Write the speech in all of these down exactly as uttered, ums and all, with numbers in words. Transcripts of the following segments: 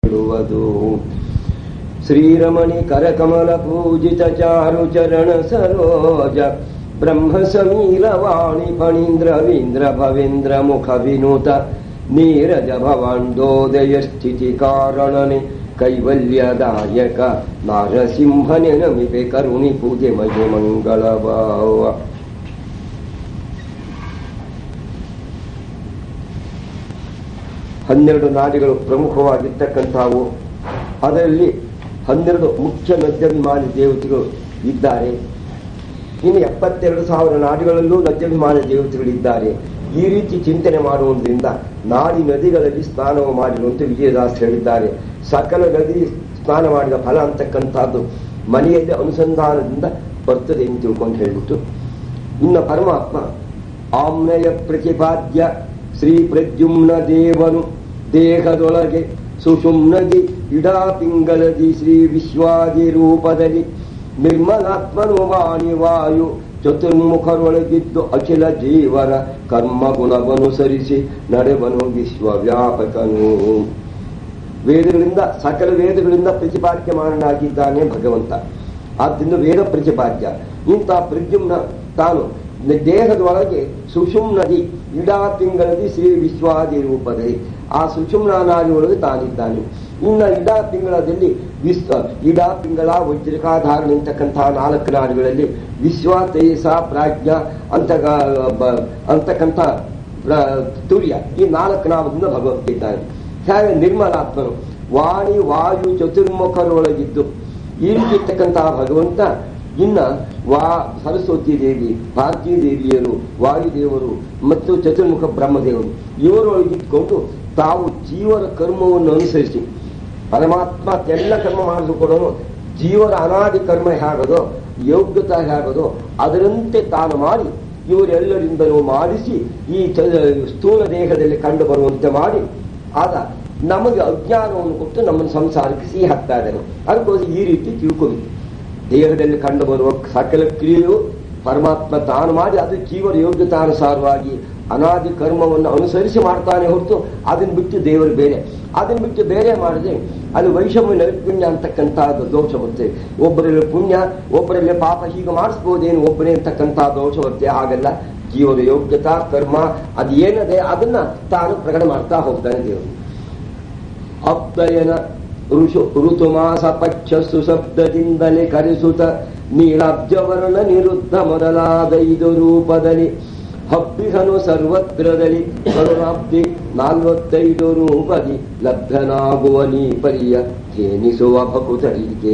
ಶ್ರೀರಮಣಿ ಕರಕಮಲ ಪೂಜಿತ ಚಾರು ಚರಣ ಸರೋಜ ಬ್ರಹ್ಮ ಸಮೀರವಾಣಿ ಫಣೀಂದ್ರವೀಂದ್ರ ಭವೇಂದ್ರ ಮುಖ ವಿನೂತ ನೀರಜ ಭವಾಂಡೋದಯ ಸ್ಥಿತಿ ಕಾರಣನೆ ಕೈವಲ್ಯದಾಯಕ ನಾರಸಿಂಹನೆ ನಮಿಪೆ ಕರುಣಿ ಪೂಜೆ ಮಜೆ ಮಂಗಳ ಭಾವ. ಹನ್ನೆರಡು ನಾಡಿಗಳು ಪ್ರಮುಖವಾಗಿರ್ತಕ್ಕಂಥವು. ಅದರಲ್ಲಿ ಹನ್ನೆರಡು ಮುಖ್ಯ ನದ್ಯಾಭಿಮಾನಿ ದೇವತೆಗಳು ಇದ್ದಾರೆ. ಇನ್ನು ಎಪ್ಪತ್ತೆರಡು ಸಾವಿರ ನಾಡಿಗಳಲ್ಲೂ ನದ್ಯಾಭಿಮಾನಿ ದೇವತೆಗಳಿದ್ದಾರೆ. ಈ ರೀತಿ ಚಿಂತನೆ ಮಾಡುವುದರಿಂದ ನಾಡಿ ನದಿಗಳಲ್ಲಿ ಸ್ನಾನ ಮಾಡಿರುವಂತೆ ವಿಜಯದಾಸ್ ಹೇಳಿದ್ದಾರೆ. ಸಕಲ ನದಿ ಸ್ನಾನ ಮಾಡಿದ ಫಲ ಅಂತಕ್ಕಂಥದ್ದು ಮನೆಯಲ್ಲಿ ಅನುಸಂಧಾನದಿಂದ ಬರ್ತದೆ ಎಂದು ತಿಳ್ಕೊಂಡು ಹೇಳಿಬಿಟ್ಟು, ಇನ್ನು ಪರಮಾತ್ಮ ಆಮ್ನಯ ಪ್ರತಿಪಾದ್ಯ ಶ್ರೀ ಪ್ರದ್ಯುಮ್ನ ದೇವನು ದೇಹದೊಳಗೆ ಸುಷುಮ್ನದಿ ಇಡಾ ಪಿಂಗಲದಿ ಶ್ರೀ ವಿಶ್ವಾದಿ ರೂಪದಲ್ಲಿ ನಿರ್ಮಲಾತ್ಮನು ವಾಣಿ ವಾಯು ಚತುರ್ಮುಖರೊಳಗಿದ್ದು ಅಖಿಲ ಜೀವರ ಕರ್ಮ ಗುಣವನುಸರಿಸಿ ನಡೆವನು ವಿಶ್ವವ್ಯಾಪಕನು. ವೇದಗಳಿಂದ ಸಕಲ ವೇದಗಳಿಂದ ಪ್ರತಿಪಾದ್ಯಮಾನನಾಗಿದ್ದಾನೆ ಭಗವಂತ. ಆದ್ದರಿಂದ ವೇದ ಪ್ರತಿಪಾದ್ಯ. ಇಂಥ ಪ್ರದ್ಯುಮ್ನ ತಾನು ದೇಹದೊಳಗೆ ಸುಷುಮ್ನದಿ ಇಡಾ ಪಿಂಗಳದಿ ಶ್ರೀ ವಿಶ್ವಾದಿ ರೂಪದಲ್ಲಿ ಆ ಸುಷುಮ್ನ ನಾಡಿಯೊಳಗೆ ತಾನಿದ್ದಾನೆ. ಇನ್ನು ಇಡಾ ಪಿಂಗಳದಲ್ಲಿ ವಿಶ್ವ ಇಡಾ ಪಿಂಗಳ ವಜ್ರಿಕಾಧಾರಣ ಅಂತಕ್ಕಂತಹ ನಾಲ್ಕು ನಾಡುಗಳಲ್ಲಿ ವಿಶ್ವ ತೇಜಸ ಪ್ರಾಜ್ಞ ಅಂತ ಅಂತಕ್ಕಂಥ ತುರ್ಯ ಈ ನಾಲ್ಕು ನಾಮದಿಂದ ಭಗವಂತ ಇದ್ದಾನೆ. ಹಾಗೆ ನಿರ್ಮಲಾತ್ಮನು ವಾಣಿ ವಾಯು ಚತುರ್ಮುಖರೊಳಗಿದ್ದು ಈ ರೀತಿ ಇರ್ತಕ್ಕಂತಹ ಭಗವಂತ ಇನ್ನ ವಾ ಸರಸ್ವತಿ ದೇವಿ, ಭಾರತೀ ದೇವಿಯರು, ವಾಯುದೇವರು ಮತ್ತು ಚತುರ್ಮುಖ ಬ್ರಹ್ಮದೇವರು ಇವರೊಳಗಿಟ್ಕೊಂಡು ತಾವು ಜೀವರ ಕರ್ಮವನ್ನು ಅನುಸರಿಸಿ ಪರಮಾತ್ಮ ಎಲ್ಲ ಕರ್ಮ ಮಾಡಿಸಿಕೊಡೋನು. ಜೀವರ ಅನಾದಿ ಕರ್ಮ ಹೇಗದೋ ಯೋಗ್ಯತಾ ಹೇಗದೋ ಅದರಂತೆ ತಾನು ಮಾಡಿ ಇವರೆಲ್ಲರಿಂದಲೂ ಮಾಡಿಸಿ ಈ ಸ್ಥೂಲ ದೇಹದಲ್ಲಿ ಕಂಡು ಬರುವಂತೆ ಮಾಡಿ ಆಗ ನಮಗೆ ಅಜ್ಞಾನವನ್ನು ಕೊಟ್ಟು ನಮ್ಮನ್ನು ಸಂಸಾರಕ್ಕೆ ಸಿಹಿ ಹಾಕ್ತಾ ಇದ್ದಾರೆ. ಅದಕ್ಕೋಸ್ಕರ ಈ ರೀತಿ ತಿಳ್ಕೋಬೇಕು. ದೇಹದಲ್ಲಿ ಕಂಡು ಬರುವ ಸಕಲ ಕ್ರಿಯೆಯು ಪರಮಾತ್ಮ ತಾನು ಮಾಡಿ ಅದು ಜೀವರ ಯೋಗ್ಯತಾನುಸಾರವಾಗಿ ಅನಾದಿ ಕರ್ಮವನ್ನು ಅನುಸರಿಸಿ ಮಾಡ್ತಾನೆ ಹೊರತು ಅದನ್ನು ಬಿಟ್ಟು ದೇವರು ಬೇರೆ ಅದನ್ನು ಬಿಟ್ಟು ಬೇರೆ ಮಾಡಿದ್ರೆ ಅದು ವೈಷಮ್ಯ ನೈಪುಣ್ಯ ಅಂತಕ್ಕಂಥದ್ದು ದೋಷ ಬರುತ್ತೆ. ಒಬ್ಬರಲ್ಲಿ ಪುಣ್ಯ ಒಬ್ಬರಲ್ಲಿ ಪಾಪ ಹೀಗೆ ಮಾಡಿಸ್ಬೋದೇನು ಒಬ್ಬರೇ ಅಂತಕ್ಕಂಥ ದೋಷ ಬರುತ್ತೆ. ಹಾಗೆಲ್ಲ ಜೀವರ ಯೋಗ್ಯತಾ ಕರ್ಮ ಅದು ಏನದೆ ಅದನ್ನ ತಾನು ಪ್ರಕಟ ಮಾಡ್ತಾ ಹೋಗ್ತಾನೆ ದೇವರು. ಅಪ್ತಯನ ಋಷು ಋತುಮಾಸ ಪಕ್ಷ ಸುಶಬ್ದದಿಂದಲೇ ಕರೆಸುತ್ತ ನೀಳಾಬ್ಜವರ್ಣ ನಿರುದ್ಧ ಮೊದಲಾದ ಐದು ರೂಪದಲ್ಲಿ ಹಬ್ಬಿಹನು ಸರ್ವತ್ರದಲ್ಲಿ ಕರುಣಾಬ್ದಿ ನಾಲ್ವತ್ತೈದು ರೂಪದಿ ಲಬ್ಧನಾಗುವ ನೀ ಪರಿಯ ಧೇನಿಸುವ ಭಕುತರಿಗೆ.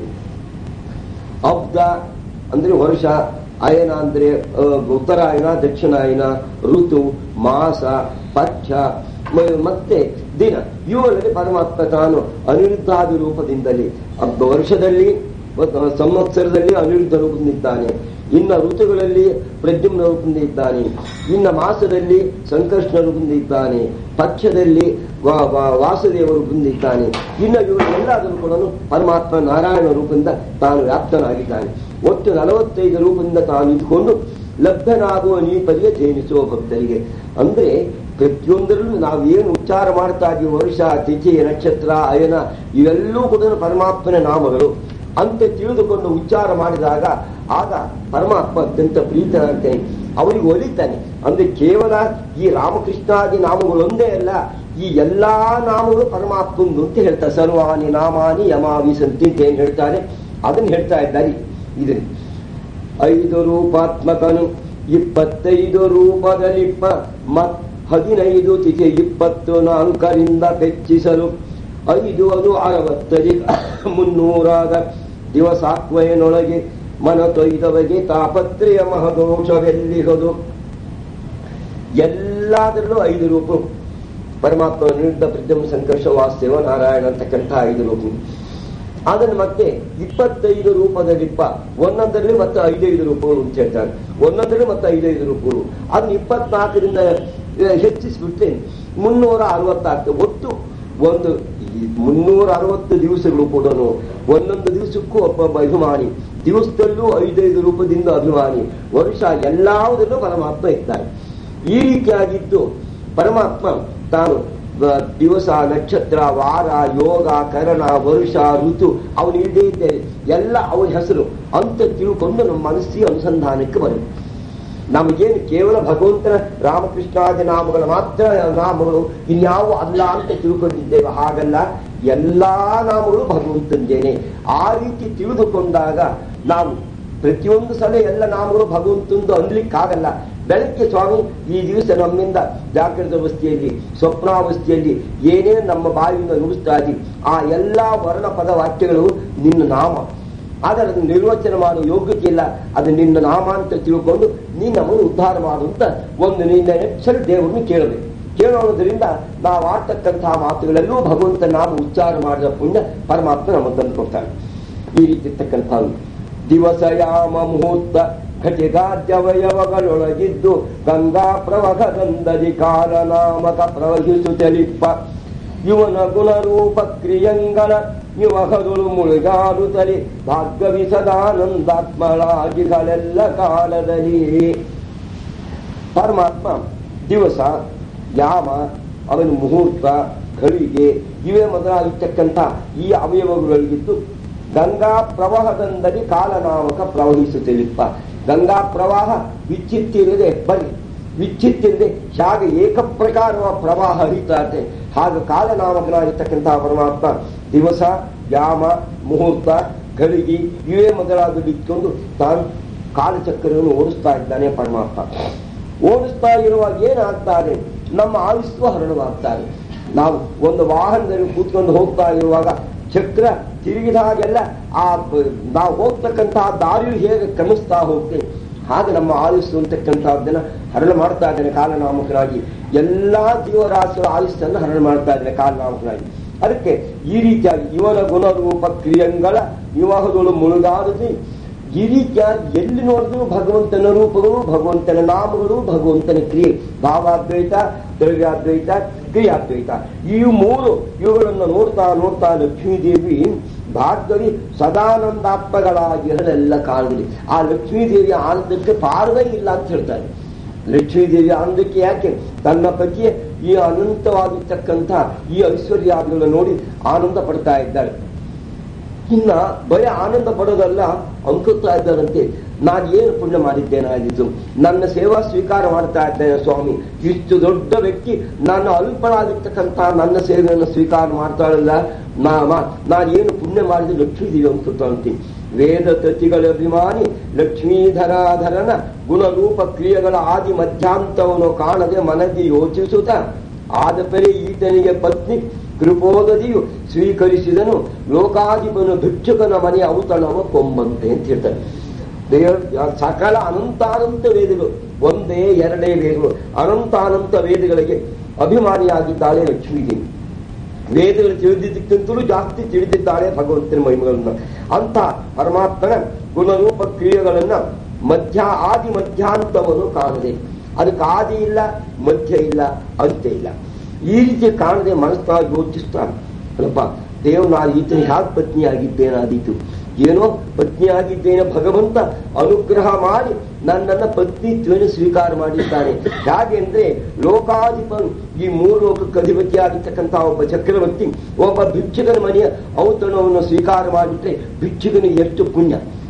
ಅಬ್ದ ಅಂದ್ರೆ ವರ್ಷ, ಅಯನ ಅಂದ್ರೆ ಉತ್ತರಾಯಣ ದಕ್ಷಿಣಾಯನ, ಋತು ಮಾಸ ಪಕ್ಷ ಮತ್ತೆ ದಿನ ಇವುಗಳಲ್ಲಿ ಪರಮಾತ್ಮ ತಾನು ಅನಿರುದ್ಧಾದಿ ರೂಪದಿಂದಲೇ ವರ್ಷದಲ್ಲಿ ಸಂವತ್ಸರದಲ್ಲಿ ಅನಿರುದ್ಧ ರೂಪದಿಂದಿದ್ದಾನೆ. ಇನ್ನ ಋತುಗಳಲ್ಲಿ ಪ್ರದ್ಯುಮ್ನ ರೂಪದಿಂದ ಇದ್ದಾನೆ. ಇನ್ನ ಮಾಸದಲ್ಲಿ ಸಂಕರ್ಷಣ ರೂಪದಿಂದ ಇದ್ದಾನೆ. ಪಕ್ಷದಲ್ಲಿ ವಾಸುದೇವ ರೂಪದಿಂದ ಇದ್ದಾನೆ. ಇನ್ನು ಇವುಗಳೆಲ್ಲದರೂ ಕೂಡ ಪರಮಾತ್ಮ ನಾರಾಯಣ ರೂಪದಿಂದ ತಾನು ವ್ಯಾಪ್ತನಾಗಿದ್ದಾನೆ. ಒಟ್ಟು ನಲವತ್ತೈದು ರೂಪದಿಂದ ತಾನು ಇದ್ದುಕೊಂಡು ಲಭ್ಯನಾಗುವ ನೀಪದಿಗೆ ಜೇನಿಸುವ ಭಕ್ತರಿಗೆ. ಅಂದ್ರೆ ಪ್ರತಿಯೊಂದರಲ್ಲೂ ನಾವೇನು ಉಚ್ಚಾರ ಮಾಡ್ತಾ ಇದ್ದೀವಿ, ವರ್ಷ ತಿಥಿ ನಕ್ಷತ್ರ ಅಯನ ಇವೆಲ್ಲೂ ಕೂಡ ಪರಮಾತ್ಮನ ನಾಮಗಳು ಅಂತ ತಿಳಿದುಕೊಂಡು ಉಚ್ಚಾರ ಮಾಡಿದಾಗ ಆಗ ಪರಮಾತ್ಮ ಅತ್ಯಂತ ಪ್ರೀತನಾಗ್ತಾನೆ, ಅವರಿಗೆ ಒಲಿತಾನೆ. ಅಂದ್ರೆ ಕೇವಲ ಈ ರಾಮಕೃಷ್ಣಾದಿ ನಾಮಗಳೊಂದೇ ಅಲ್ಲ, ಈ ಎಲ್ಲಾ ನಾಮಗಳು ಪರಮಾತ್ಮಂದು ಅಂತ ಹೇಳ್ತಾರೆ. ಸರ್ವಾನಿ ನಾಮಾನಿ ಯಮಾವಿ ಸಂತಿ ಅಂತ ಏನ್ ಹೇಳ್ತಾರೆ ಅದನ್ನ ಹೇಳ್ತಾ ಇದ್ದಾರೆ. ಇದನ್ನ ಐದು ರೂಪಾತ್ಮಕನು ಇಪ್ಪತ್ತೈದು ರೂಪದಲ್ಲಿಪ್ಪ ಮತ್ ಹದಿನೈದು ತಿಥಿ ಇಪ್ಪತ್ತು ನಾಲ್ಕರಿಂದ ಹೆಚ್ಚಿಸಲು ಐದು ಅದು ಅರವತ್ತರಿ ಮುನ್ನೂರಾದ ದಿವಸಾಕ್ವಯನೊಳಗೆ ಮನ ತೊಯ್ದವಗೆ ತಾಪತ್ರೆಯ ಮಹದೋಷವೆಲ್ಲಿಗದು. ಎಲ್ಲದರಲ್ಲೂ ಐದು ರೂಪ ಪರಮಾತ್ಮ ನಿರುದ್ಧ ಪ್ರದ್ಯುಮ್ನ ಸಂಕರ್ಷ ವಾಸುದೇವ ನಾರಾಯಣ ಅಂತಕ್ಕಂಥ ಐದು ರೂಪ. ಅದನ್ನು ಮತ್ತೆ ಇಪ್ಪತ್ತೈದು ರೂಪದಲ್ಲಿಪ್ಪ ಒಂದೊಂದರಲ್ಲಿ ಮತ್ತೆ ಐದೈದು ರೂಪಗಳು ಅಂತ ಹೇಳ್ತಾರೆ. ಒಂದೊಂದರಲ್ಲಿ ಮತ್ತೆ ಐದೈದು ರೂಪಗಳು ಅದನ್ನ ಇಪ್ಪತ್ನಾಲ್ಕರಿಂದ ಹೆಚ್ಚಿಸ್ಬಿಟ್ರೆ ಮುನ್ನೂರ ಅರವತ್ತಾಗ್ತದೆ. ಒಟ್ಟು ಒಂದು ಮುನ್ನೂರ ಅರವತ್ತು ದಿವಸಗಳು ಕೂಡ ಒಂದೊಂದು ದಿವಸಕ್ಕೂ ಒಬ್ಬೊಬ್ಬ ಅಭಿಮಾನಿ, ದಿವಸದಲ್ಲೂ ಐದೈದು ರೂಪದಿಂದ ಅಭಿಮಾನಿ, ವರ್ಷ ಎಲ್ಲದರಲ್ಲೂ ಪರಮಾತ್ಮ ಇದ್ದಾನೆ. ಈ ರೀತಿಯಾಗಿದ್ದು ಪರಮಾತ್ಮ ತಾನು ದಿವಸ, ನಕ್ಷತ್ರ, ವಾರ, ಯೋಗ, ಕರಣ, ವರುಷ, ಋತು ಅವನು ಇಲ್ಲದೇ ಇದ್ದೇನೆ ಎಲ್ಲ ಅವನ ಹೆಸರು ಅಂತ ತಿಳ್ಕೊಂಡು ನಮ್ಮ ಮನಸ್ಸಿಗೆ ಅನುಸಂಧಾನಕ್ಕೆ ಬರುತ್ತೆ. ನಮಗೇನು ಕೇವಲ ಭಗವಂತನ ರಾಮಕೃಷ್ಣಾದಿ ನಾಮಗಳು ಮಾತ್ರ ನಾಮಗಳು, ಇನ್ಯಾವು ಅಲ್ಲ ಅಂತ ತಿಳ್ಕೊಂಡಿದ್ದೇವೆ. ಹಾಗಲ್ಲ, ಎಲ್ಲಾ ನಾಮಗಳು ಭಗವಂತಂದೇನೆ. ಆ ರೀತಿ ತಿಳಿದುಕೊಂಡಾಗ ನಾವು ಪ್ರತಿಯೊಂದು ಸಲ ಎಲ್ಲ ನಾಮಗಳು ಭಗವಂತಂದು ಅನ್ಲಿಕ್ಕಾಗಲ್ಲ. ಬೆಳಗ್ಗೆ ಸ್ವಾಮಿ ಈ ದಿವಸ ನಮ್ಮಿಂದ ಜಾಗೃತ ಅವಸ್ಥೆಯಲ್ಲಿ, ಸ್ವಪ್ನಾವಸ್ಥೆಯಲ್ಲಿ ಏನೇನು ನಮ್ಮ ಬಾಯಿಯಿಂದ ನುಡಿಸ್ತಾ ಇದ್ದೀವಿ ಆ ಎಲ್ಲಾ ವರ್ಣ ಪದ ವಾಕ್ಯಗಳು ನಿನ್ನ ನಾಮ. ಆದರೆ ಅದನ್ನು ನಿರ್ವಚನ ಮಾಡುವ ಯೋಗ್ಯತೆ ಇಲ್ಲ. ಅದು ನಿನ್ನ ನಾಮ ಅಂತ ತಿಳ್ಕೊಂಡು ನೀನು ನಮ್ಮನ್ನು ಉದ್ಧಾರ ಮಾಡುವಂತ ಒಂದು ನಿನ್ನ ನೆಚ್ಚಲು ದೇವರನ್ನು ಕೇಳಬೇಕು. ಕೇಳೋದ್ರಿಂದ ನಾವು ಆಡ್ತಕ್ಕಂತಹ ಮಾತುಗಳಲ್ಲೂ ಭಗವಂತ ನಾಮ ಉಚ್ಚಾರ ಮಾಡಿದ ಪುಣ್ಯ ಪರಮಾತ್ಮ ನಮಗೆ ತಂದು ಕೊಡ್ತಾನೆ. ಈ ರೀತಿ ಇರ್ತಕ್ಕಂಥ ದಿವಸ, ಯಾಮ, ಮುಹೂರ್ತ, ಘಟಿಗಾದ್ಯವಯವಗಳೊಳಗಿದ್ದು ಗಂಗಾ ಪ್ರವಹದಂದದಿ ಕಾಲನಾಮಕ ಪ್ರವಹಿಸು ಚಲಿಪ್ಪ ಇವನ ಗುಣರೂಪ ಕ್ರಿಯಂಗನ ಯುವಹದುಳು ಮುಳುಗಾಡುತ್ತಲಿ ಭಾಗ್ಯವಿ ಸದಾನಂದಾತ್ಮಳಾಗಿಗಳೆಲ್ಲ ಕಾಲದಲ್ಲಿ. ಪರಮಾತ್ಮ ದಿವಸ, ಯಾಮ, ಅವನ ಮುಹೂರ್ತ, ಘಳಿಗೆ ಇವೇ ಮೊದಲಾಗಿರ್ತಕ್ಕಂಥ ಈ ಅವಯವಗಳೊಳಗಿದ್ದು ಗಂಗಾ ಪ್ರವಾಹದಂದಲಿ ಕಾಲನಾಮಕ ಪ್ರವಹಿಸುತ್ತಿಲಿಪ್ಪ. ಗಂಗಾ ಪ್ರವಾಹ ವಿಚ್ಛಿತ್ತಿರದೆ ಬನ್ನಿ, ವಿಚ್ಛಿತ್ತಿರದೆ ಹಾಗೆ ಏಕಪ್ರಕಾರವ ಪ್ರವಾಹ ಹರಿತಾ ಇದೆ. ಹಾಗೆ ಕಾಲನಾಮಕನಾಗಿರ್ತಕ್ಕಂತಹ ಪರಮಾತ್ಮ ದಿವಸ, ಯಾಮ, ಮುಹೂರ್ತ, ಘಳಿಗೆ ಇವೇ ಮೊದಲಾಗಿ ಇಟ್ಕೊಂಡು ತಾನು ಕಾಲಚಕ್ರವನ್ನು ಓಡಿಸ್ತಾ ಇದ್ದಾನೆ. ಪರಮಾತ್ಮ ಓಡಿಸ್ತಾ ಇರುವಾಗ ಏನಾಗ್ತಾರೆ, ನಮ್ಮ ಆಯುಸ್ಸು ಹರಣವಾಗ್ತಾರೆ. ನಾವು ಒಂದು ವಾಹನದಲ್ಲಿ ಕೂತ್ಕೊಂಡು ಹೋಗ್ತಾ ಇರುವಾಗ ಚಕ್ರ ತಿರುಗಿದಾಗೆಲ್ಲ ಆ ನಾವು ಹೋಗ್ತಕ್ಕಂತಹ ದಾರಿಯು ಹೇಗೆ ಕ್ರಮಿಸ್ತಾ ಹೋಗ್ತೇವೆ ಹಾಗೆ ನಮ್ಮ ಆಯುಸ್ಸು ಅಂತಕ್ಕಂಥದ್ದನ್ನ ಹರಣ ಮಾಡ್ತಾ ಇದ್ದಾನೆ ಕಾಲನಾಮಕನಾಗಿ. ಎಲ್ಲಾ ಜೀವರಾಶಿಗಳ ಆಯುಸ್ಸನ್ನು ಹರಣ ಮಾಡ್ತಾ ಇದ್ದಾನೆ ಕಾಲನಾಮಕನಾಗಿ. ಅದಕ್ಕೆ ಈ ರೀತಿಯಾಗಿ ಇವನ ಗುಣರೂಪ ಕ್ರಿಯಂಗಳ ವಿವಾಹಗಳು ಮುಳುಗಾರದಿ ಈ ರೀತಿಯಾಗಿ ಎಲ್ಲಿ ನೋಡಿದ್ರು ಭಗವಂತನ ರೂಪಗಳು, ಭಗವಂತನ ನಾಮಗಳು, ಭಗವಂತನ ಕ್ರಿಯೆ, ಭಾವಾದ್ವೈತ, ದ್ರವ್ಯಾದ್ವೈತ, ಕ್ರಿಯಾದ್ವೈತ ಈ ಮೂರು ಇವುಗಳನ್ನು ನೋಡ್ತಾ ನೋಡ್ತಾ ಲಕ್ಷ್ಮೀದೇವಿ ಭಾಗ್ಯವಿ ಸದಾನಂದಾತ್ಮಗಳಾಗಿ ಹರಳೆಲ್ಲ ಕಾಲದಲ್ಲಿ. ಆ ಲಕ್ಷ್ಮೀದೇವಿಯ ಆನಂದಕ್ಕೆ ಪಾರವೇ ಇಲ್ಲ ಅಂತ ಹೇಳ್ತಾರೆ. ಲಕ್ಷ್ಮೀದೇವಿಯ ಆನಂದಕ್ಕೆ ಯಾಕೆ? ತನ್ನ ಪತಿಯ ಈ ಅನಂತವಾಗಿರ್ತಕ್ಕಂಥ ಈ ಐಶ್ವರ್ಯಾದಿಗಳನ್ನು ನೋಡಿ ಆನಂದ ಪಡ್ತಾ ಇದ್ದಾಳೆ. ಇನ್ನ ಬರೀ ಆನಂದ ಪಡೋದಲ್ಲ, ಅಂಕುತ್ತಾ ಇದ್ದಾರಂತೆ, ನಾನು ಏನು ಪುಣ್ಯ ಮಾಡಿದ್ದೇನಾಗಿದ್ದು, ನನ್ನ ಸೇವಾ ಸ್ವೀಕಾರ ಮಾಡ್ತಾ ಇದ್ದೇನೆ ಸ್ವಾಮಿ. ಇಷ್ಟು ದೊಡ್ಡ ವ್ಯಕ್ತಿ ನನ್ನ ಅಲ್ಪನಾಗಿರ್ತಕ್ಕಂಥ ನನ್ನ ಸೇವೆಯನ್ನು ಸ್ವೀಕಾರ ಮಾಡ್ತಾಳಲ್ಲ, ನಾಮ ನಾನು ಏನು ಪುಣ್ಯ ಮಾಡಿದ ಲಕ್ಷ್ಮೀದೇವಿ ಅಂಕುತ್ತಂತೆ. ವೇದ ತತಿಗಳ ಅಭಿಮಾನಿ ಲಕ್ಷ್ಮೀಧರಾಧರನ ಗುಣರೂಪ ಕ್ರಿಯೆಗಳ ಆದಿ ಮಧ್ಯಾಂತವನ್ನು ಕಾಣದೆ ಮನದಿ ಯೋಚಿಸುತ್ತ ಆದ ಪರಿ ಈತನಿಗೆ ಪತ್ನಿ ಕೃಪೋದದಿಯು ಸ್ವೀಕರಿಸಿದನು ಲೋಕಾಧಿಪನು ಭಿಕ್ಷುಕನ ಮನೆಯ ಔತಣವ ಕೊಂಬಂತೆ ಅಂತ ಹೇಳ್ತಾರೆ. ದೇವ ಸಕಲ ಅನಂತಾನಂತ ವೇದಗಳು, ಒಂದೇ ಎರಡೇ ವೇದಗಳು, ಅನಂತಾನಂತ ವೇದಗಳಿಗೆ ಅಭಿಮಾನಿಯಾಗಿದ್ದಾಳೆ ಲಕ್ಷ್ಮೀದೇವಿ. ವೇದಗಳು ತಿಳಿದಿದ್ದಕ್ಕಿಂತಲೂ ಜಾಸ್ತಿ ತಿಳಿದಿದ್ದಾಳೆ ಭಗವಂತನ ಮಹಿಮೆಗಳನ್ನ. ಅಂತ ಪರಮಾತ್ಮನ ಗುಣರೂಪ ಕ್ರಿಯೆಗಳನ್ನ ಮಧ್ಯ ಆದಿ ಮಧ್ಯಾಂತವನ್ನು ಕಾಣದೆ, ಅದಕ್ಕೆ ಆದಿ ಇಲ್ಲ, ಮಧ್ಯ ಇಲ್ಲ, ಅಂತ್ಯ ಇಲ್ಲ. ಈ ರೀತಿ ಕಾಣದೆ ಮನಸ್ಸಾ ಯೋಚಿಸ್ತಾನೆ, ಅಲ್ಲಪ್ಪ ದೇವ್ ನಾನು ಈತನ ಹ್ಯಾಕ್ ಪತ್ನಿಯಾಗಿದ್ದೇನಾದೀತು, ಏನೋ ಪತ್ನಿಯಾಗಿದ್ದೇನೆ, ಭಗವಂತ ಅನುಗ್ರಹ ಮಾಡಿ ನನ್ನನ್ನ ಪತ್ನಿತ್ವವನ್ನು ಸ್ವೀಕಾರ ಮಾಡಿದ್ದಾನೆ. ಹೇಗೆ ಅಂದ್ರೆ ಲೋಕಾಧಿಪನು, ಈ ಮೂರು ಲೋಕಕ್ಕೆ ಅಧಿಪತಿಯಾಗಿರ್ತಕ್ಕಂಥ ಒಬ್ಬ ಚಕ್ರವರ್ತಿ ಒಬ್ಬ ಭಿಕ್ಷುಕನ ಮನೆಯ ಔತಣವನ್ನು ಸ್ವೀಕಾರ ಮಾಡಿದ್ರೆ ಭಿಕ್ಷುಕನಿಗೆ ಎಷ್ಟು ಪುಣ್ಯ,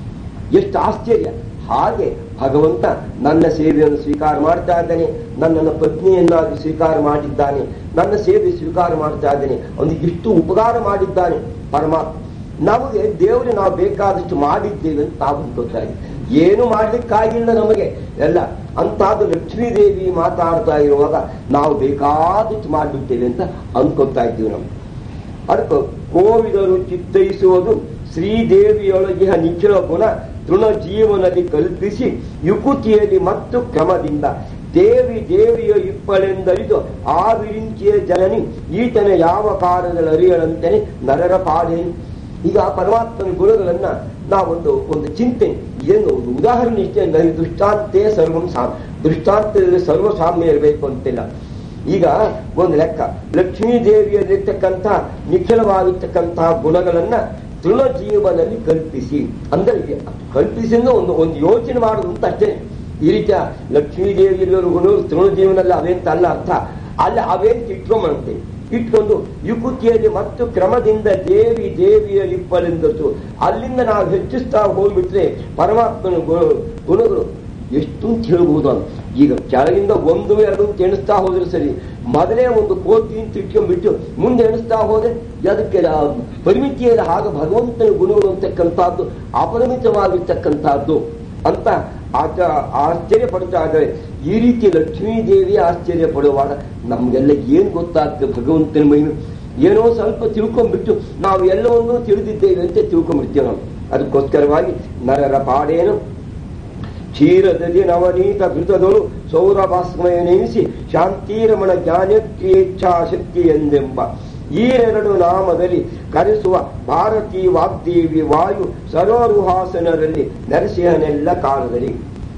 ಎಷ್ಟು ಆಶ್ಚರ್ಯ. ಹಾಗೆ ಭಗವಂತ ನನ್ನ ಸೇವೆಯನ್ನು ಸ್ವೀಕಾರ ಮಾಡ್ತಾ ಇದ್ದಾನೆ, ನನ್ನನ್ನು ಪತ್ನಿಯನ್ನಾಗಿ ಸ್ವೀಕಾರ ಮಾಡಿದ್ದಾನೆ, ನನ್ನ ಸೇವೆ ಸ್ವೀಕಾರ ಮಾಡ್ತಾ ಇದ್ದೇನೆ, ಅವನಿಗೆ ಇಷ್ಟು ಉಪಕಾರ ಮಾಡಿದ್ದಾನೆ ಪರಮಾತ್ಮ. ನಮಗೆ ದೇವರು ನಾವು ಬೇಕಾದಷ್ಟು ಮಾಡಿದ್ದೇವೆ ಅಂತ ನಾವು ಅನ್ಕೋತಾ ಇದ್ದೀವಿ. ಏನು ಮಾಡ್ಲಿಕ್ಕಾಗಿಲ್ಲ ನಮಗೆ ಎಲ್ಲ. ಅಂತಾದ ಲಕ್ಷ್ಮೀದೇವಿ ಮಾತಾಡ್ತಾ ಇರುವಾಗ ನಾವು ಬೇಕಾದಷ್ಟು ಮಾಡಿಬಿಡ್ತೇವೆ ಅಂತ ಅನ್ಕೋತಾ ಇದ್ದೀವಿ ನಾವು. ಅದಕ್ಕೆ ಕೋವಿದರು ಚಿತ್ತೈಸುವುದು ಶ್ರೀದೇವಿಯೊಳಗಿನ ನಿಖಿಲ ಗುಣ ತೃಣ ಜೀವನದಲ್ಲಿ ಕಲ್ಪಿಸಿ ಯುಕುತಿಯಲ್ಲಿ ಮತ್ತು ಕ್ರಮದಿಂದ ದೇವಿ ದೇವಿಯ ಇಪ್ಪಳೆಂದರಿದು ಆ ವಿರಿಂಚಿಯ ಜನನಿ ಈತನ ಯಾವ ಕಾರ್ಯದಲ್ಲಿ ಅರಿಯಳಂತೆನೆ ನರರ ಪಾಡೆ. ಈಗ ಪರಮಾತ್ಮನ ಗುಣಗಳನ್ನ ನಾವೊಂದು ಒಂದು ಚಿಂತೆ ಏನು ಒಂದು ಉದಾಹರಣೆ ಇಷ್ಟೇ, ದೃಷ್ಟಾಂತೆ ಸರ್ವಂ ಸಾಮ್, ದೃಷ್ಟಾಂತದಲ್ಲಿ ಸರ್ವ ಸಾಮ್ಯ ಇರಬೇಕು ಅಂತಿಲ್ಲ. ಈಗ ಒಂದು ಲೆಕ್ಕ, ಲಕ್ಷ್ಮೀ ದೇವಿಯಲ್ಲಿರ್ತಕ್ಕಂಥ ನಿಖಿಲವಾಗಿರ್ತಕ್ಕಂತಹ ಗುಣಗಳನ್ನ ತೃಣ ಜೀವನಲ್ಲಿ ಕಲ್ಪಿಸಿ, ಅಂದ್ರೆ ಕಲ್ಪಿಸಿಂದ ಒಂದು ಒಂದು ಯೋಚನೆ ಮಾಡುದು ಅಂತ ಅಷ್ಟೇ. ಈ ರೀತಿಯ ಲಕ್ಷ್ಮೀ ದೇವಿಯಲ್ಲಿರುವ ಗುಣ ತೃಣ ಜೀವನಲ್ಲಿ ಅವೇಂತ ಅಲ್ಲ ಅರ್ಥ. ಅಲ್ಲಿ ಅವೇಂತ ಇಟ್ಕೊಂಬಂತೆ ಇಟ್ಕೊಂಡು ಯುಕುತಿಯಲ್ಲಿ ಮತ್ತು ಕ್ರಮದಿಂದ ದೇವಿ ದೇವಿಯ ಲಿಪ್ಪಲೆಂದದ್ದು ಅಲ್ಲಿಂದ ನಾವು ಹೆಚ್ಚಿಸ್ತಾ ಹೋಗ್ಬಿಟ್ರೆ ಪರಮಾತ್ಮನ ಗುಣಗಳು ಎಷ್ಟು ಅಂತ ಹೇಳ್ಬೋದು ಅಂತ. ಈಗ ಕೆಳಗಿಂದ ಒಂದು ಎರಡು ಅಂತ ಎಣಿಸ್ತಾ ಹೋದ್ರೆ ಸರಿ, ಮೊದಲೇ ಒಂದು ಕೋಟಿ ಅಂತ ಇಟ್ಕೊಂಡ್ಬಿಟ್ಟು ಮುಂದೆ ಎಣಿಸ್ತಾ ಹೋದ್ರೆ ಅದಕ್ಕೆ ಪರಿಮಿತಿಯಲ್ಲಿ ಆಗ ಭಗವಂತನ ಗುಣಗಳು ಅಂತಕ್ಕಂಥದ್ದು ಅಪರಿಮಿತವಾಗಿರ್ತಕ್ಕಂಥದ್ದು ಅಂತ ಆಚ ಆಶ್ಚರ್ಯ ಪಡ್ತಾ ಇದ್ದಾರೆ. ಈ ರೀತಿ ಲಕ್ಷ್ಮೀ ದೇವಿ ಆಶ್ಚರ್ಯ ಪಡುವಾಗ ನಮ್ಗೆಲ್ಲ ಏನ್ ಗೊತ್ತಾಗ್ತದೆ ಭಗವಂತನ ಮಹಿಮೆ? ಏನೋ ಸ್ವಲ್ಪ ತಿಳ್ಕೊಂಡ್ಬಿಟ್ಟು ನಾವು ಎಲ್ಲವನ್ನೂ ತಿಳಿದಿದ್ದೇವೆ ಅಂತ ತಿಳ್ಕೊಂಡ್ಬಿಡ್ತೇವೆ ನಾವು. ಅದಕ್ಕೋಸ್ಕರವಾಗಿ ನರರ ಪಾಡೇನು ಕ್ಷೀರದಲ್ಲಿ ನವನೀತ ಘೃತದೊಳು ಸೌರಭಾಸ್ಮಯ ನೇಮಿಸಿ ಶಾಂತಿರಮಣ ಜ್ಞಾನಕ್ರಿಯೇಚ್ಛಾಶಕ್ತಿ ಎಂದೆಂಬ ಈರೆರಡು ನಾಮದಲ್ಲಿ ಕರೆಸುವ ಭಾರತೀ ವಾಗ್ದೇವಿ ವಾಯು ಸರೋರುಹಾಸನರಲ್ಲಿ ನರಸಿಂಹನೆಲ್ಲ ಕಾಲದಲ್ಲಿ.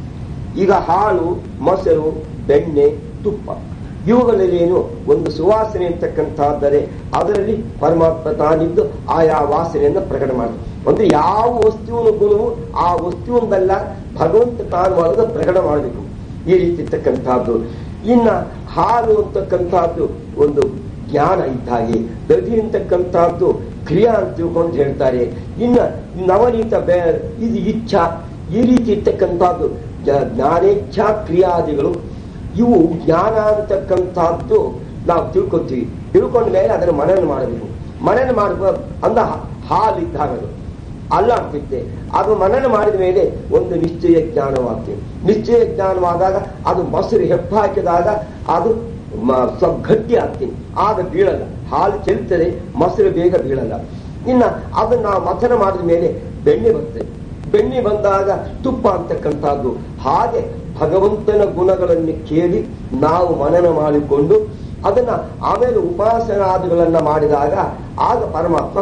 ಈಗ ಹಾಲು, ಮೊಸರು, ಬೆಣ್ಣೆ, ತುಪ್ಪ ಇವುಗಳಲ್ಲೇನು ಒಂದು ಸುವಾಸನೆ ಅಂತಕ್ಕಂಥದ್ದರೆ ಅದರಲ್ಲಿ ಪರಮಾತ್ಮ ತಾನಿದ್ದು ಆಯಾ ವಾಸನೆಯನ್ನು ಪ್ರಕಟ ಮಾಡ್ತಾರೆ. ಅಂದ್ರೆ ಯಾವ ವಸ್ತುವಿನ ಗುಣವು ಆ ವಸ್ತುವಿನಲ್ಲ ಭಗವಂತ ತಾನು ಅದನ್ನು ಪ್ರಕಟ ಮಾಡಬೇಕು. ಈ ರೀತಿ ಇರ್ತಕ್ಕಂಥದ್ದು. ಇನ್ನ ಹಾಲು ಅಂತಕ್ಕಂಥದ್ದು ಒಂದು ಜ್ಞಾನ ಇದ್ದ ಹಾಗೆ, ದಧಿ ಅಂತಕ್ಕಂಥದ್ದು ಕ್ರಿಯಾ ಅಂತ ತಿಳ್ಕೊಂಡು ಹೇಳ್ತಾರೆ. ಇನ್ನ ನವನೀತ ಬೆ ಇದು ಇಚ್ಛಾ, ಈ ರೀತಿ ಇರ್ತಕ್ಕಂಥದ್ದು ಜ್ಞಾನೇಚ್ಛಾ ಕ್ರಿಯಾದಿಗಳು. ಇವು ಜ್ಞಾನ ಅಂತಕ್ಕಂಥದ್ದು ನಾವು ತಿಳ್ಕೊತೀವಿ. ತಿಳ್ಕೊಂಡ ಮೇಲೆ ಅದನ್ನು ಮನನ ಮಾಡಬೇಕು. ಮನನ ಮಾಡುವ ಅಂದ ಹಾಲಿದ್ದಾಗದು ಅಲ್ಲ ಆಗ್ತಿತ್ತೆ. ಅದು ಮನನ ಮಾಡಿದ ಮೇಲೆ ಒಂದು ನಿಶ್ಚಯ ಜ್ಞಾನವಾಗ್ತದೆ. ನಿಶ್ಚಯ ಜ್ಞಾನವಾದಾಗ ಅದು ಮೊಸರು ಹೆಪ್ಪ ಹಾಕಿದಾಗ ಅದು ಸ್ವಲ್ಪ ಗಟ್ಟಿ ಆಗ್ತೀನಿ, ಆಗ ಬೀಳಲ್ಲ. ಹಾಲು ಚೆಲ್ತದೆ, ಮೊಸರು ಬೇಗ ಬೀಳಲ್ಲ. ಇನ್ನ ಅದನ್ನ ನಾವು ಮಥನ ಮಾಡಿದ ಮೇಲೆ ಬೆಣ್ಣೆ ಬರ್ತದೆ. ಬೆಣ್ಣೆ ಬಂದಾಗ ತುಪ್ಪ ಅಂತಕ್ಕಂಥದ್ದು. ಹಾಗೆ ಭಗವಂತನ ಗುಣಗಳನ್ನು ಕೇಳಿ ನಾವು ಮನನ ಮಾಡಿಕೊಂಡು ಅದನ್ನ ಆಮೇಲೆ ಉಪಾಸನಾದಿಗಳನ್ನ ಮಾಡಿದಾಗ ಆಗ ಪರಮಾತ್ಮ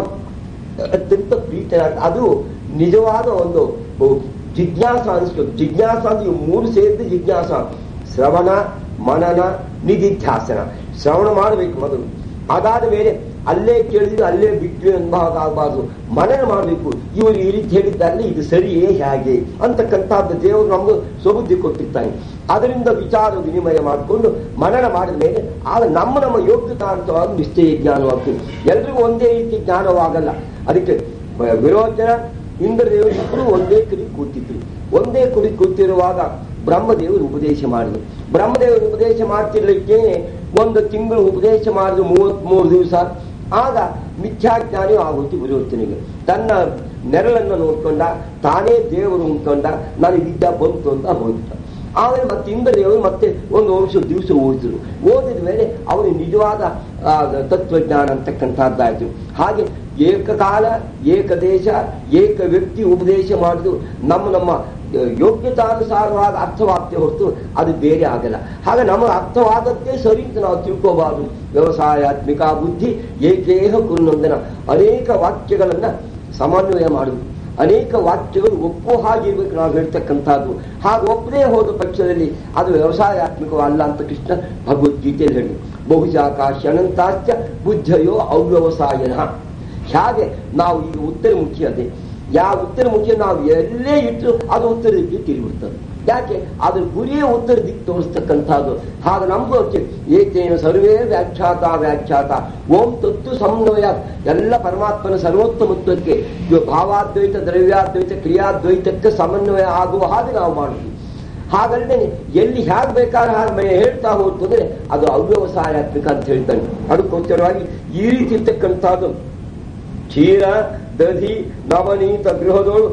ಅತ್ಯಂತ ಪ್ರೀತನಾಗ. ಅದು ನಿಜವಾದ ಒಂದು ಜಿಜ್ಞಾಸ ಅನಿಸ್ತು. ಜಿಜ್ಞಾಸ ಅಂದ್ರೆ ಮೂರು ಸೇರಿದ ಜಿಜ್ಞಾಸ. ಶ್ರವಣ, ಮನನ, ನಿಧಿಧ್ಯಾಸನ. ಶ್ರವಣ ಮಾಡಬೇಕು ಮೊದಲು. ಅದಾದ ಮೇಲೆ ಅಲ್ಲೇ ಕೇಳಿದ್ರೆ ಅಲ್ಲೇ ಬಿಟ್ವಿ ಅನ್ಭಾಗಬಾರ್ದು. ಮನನ ಮಾಡಬೇಕು. ಇವರು ಈ ರೀತಿ ಹೇಳಿದ್ದಾರಲ್ಲ, ಇದು ಸರಿಯೇ ಹೇಗೆ ಅಂತಕ್ಕಂಥದ್ದು ದೇವರು ನಮ್ಗೆ ಸ್ವಬುದ್ಧಿ ಕೊಟ್ಟಿರ್ತಾನೆ. ಅದರಿಂದ ವಿಚಾರ ವಿನಿಮಯ ಮಾಡಿಕೊಂಡು ಮನನ ಮಾಡಿದ ಮೇಲೆ ಆಗ ನಮ್ಮ ನಮ್ಮ ಯೋಗ್ಯತಾ ಅಂತ ನಿಶ್ಚಯ ಜ್ಞಾನವಾಗ್ತದೆ. ಎಲ್ರಿಗೂ ಒಂದೇ ರೀತಿ ಜ್ಞಾನವಾಗಲ್ಲ. ಅದಕ್ಕೆ ವಿರೋಚನ ಇಂದ್ರದೇವರು ಇಬ್ಬರು ಒಂದೇ ಕಡೆ ಕೂತಿದ್ರು. ಒಂದೇ ಕಡೆ ಕೂತಿರುವಾಗ ಬ್ರಹ್ಮದೇವರು ಉಪದೇಶ ಮಾಡಿದ್ರು. ಬ್ರಹ್ಮದೇವರು ಉಪದೇಶ ಮಾಡ್ತಿರ್ಲಿಕ್ಕೆ ಒಂದು ತಿಂಗಳು ಉಪದೇಶ ಮಾಡಿದ್ರು, ಮೂವತ್ತ್ ಮೂರು ದಿವಸ. ಆಗ ಮಿಥ್ಯಾಜ್ಞಾನಿಯೂ ಆಗೋಯ್ತು ವಿರೋಚನೆಗೆ. ತನ್ನ ನೆರಳನ್ನು ನೋಡ್ಕೊಂಡ, ತಾನೇ ದೇವರು ಅಂದ್ಕೊಂಡ, ನನಗೆ ವಿದ್ಯಾ ಬಂತು ಅಂತ ಹೋಗಿದ್ದ. ಆಮೇಲೆ ಮತ್ತೆ ಇಂದ್ರದೇವರು ಮತ್ತೆ ಒಂದು ವರ್ಷ ದಿವಸ ಓದಿದ್ರು. ಓದಿದ ಮೇಲೆ ಅವನಿಗೆ ನಿಜವಾದ ತತ್ವಜ್ಞಾನ ಅಂತಕ್ಕಂಥದ್ದಾಯ್ತು. ಹಾಗೆ ಏಕಕಾಲ, ಏಕದೇಶ, ಏಕ ವ್ಯಕ್ತಿ ಉಪದೇಶ ಮಾಡಿದ್ರು ನಮ್ಮ ನಮ್ಮ ಯೋಗ್ಯತಾನುಸಾರವಾದ ಅರ್ಥವಾಗ್ತೇ ಹೊರತು ಅದು ಬೇರೆ ಆಗಲ್ಲ. ಹಾಗೆ ನಮಗೆ ಅರ್ಥವಾದದ್ದೇ ಸರಿ ಅಂತ ನಾವು ತಿಳ್ಕೋಬಾರ್ದು. ವ್ಯವಸಾಯಾತ್ಮಿಕ ಬುದ್ಧಿ ಏಕೇಹ ಕುರುನಂದನ. ಅನೇಕ ವಾಕ್ಯಗಳನ್ನ ಸಮನ್ವಯ ಮಾಡುವುದು, ಅನೇಕ ವಾಕ್ಯಗಳು ಒಪ್ಪೋ ಹಾಗಿರ್ಬೇಕು ನಾವು ಹೇಳ್ತಕ್ಕಂಥದ್ದು. ಹಾಗೆ ಒಪ್ಪದೇ ಹೋದ ಪಕ್ಷದಲ್ಲಿ ಅದು ವ್ಯವಸಾಯಾತ್ಮಕವಲ್ಲ ಅಂತ ಕೃಷ್ಣ ಭಗವದ್ಗೀತೆಯಲ್ಲಿ ಹೇಳಿ. ಬಹುಶಾಕಾಶ ಅನಂತಾಶ್ಚ ಬುದ್ಧಯೋ ಅವ್ಯವಸಾಯನ. ಹಾಗೆ ನಾವು ಈಗ ಉತ್ತರಮುಖಿ ಅದೇ. ಯಾವ ಉತ್ತರಮುಖಿ ನಾವು ಎಲ್ಲೇ ಇಟ್ಟರು ಅದು ಉತ್ತರ ದಿಕ್ಕಿಗೆ ತಿರುಗಿಬಿಡ್ತದೆ. ಯಾಕೆ? ಅದ್ರ ಗುರಿಯೇ ಉತ್ತರ ದಿಕ್ಕು ತೋರಿಸ್ತಕ್ಕಂಥದ್ದು. ಹಾಗೆ ನಮ್ದು ಏತೇನು ಸರ್ವೇ ವ್ಯಾಖ್ಯಾತ ವ್ಯಾಖ್ಯಾತ ಓಂ ತತ್ತು ಸಮನ್ವಯ. ಎಲ್ಲ ಪರಮಾತ್ಮನ ಸರ್ವೋತ್ತಮತ್ವಕ್ಕೆ ಭಾವಾದ್ವೈತ, ದ್ರವ್ಯಾದ್ವೈತ, ಕ್ರಿಯಾದ್ವೈತಕ್ಕೆ ಸಮನ್ವಯ ಆಗುವ ಹಾಗೆ ನಾವು ಮಾಡುದು. ಹಾಗಲ್ಲದೆ ಎಲ್ಲಿ ಹೇಗೆ ಬೇಕಾದ್ರೆ ಹಾಗೆ ಹೇಳ್ತಾ ಹೋಗ್ತಂದ್ರೆ ಅದು ಅವ್ಯವಸಾಯಾತ್ಮಕ ಅಂತ ಹೇಳ್ತಾನೆ. ಅದಕ್ಕೋಸ್ಕರವಾಗಿ ಈ ರೀತಿ ಇರ್ತಕ್ಕಂಥದ್ದು ಕ್ಷೀರ, ದಧಿ, ನವನೀತ ಗೃಹದೋಳು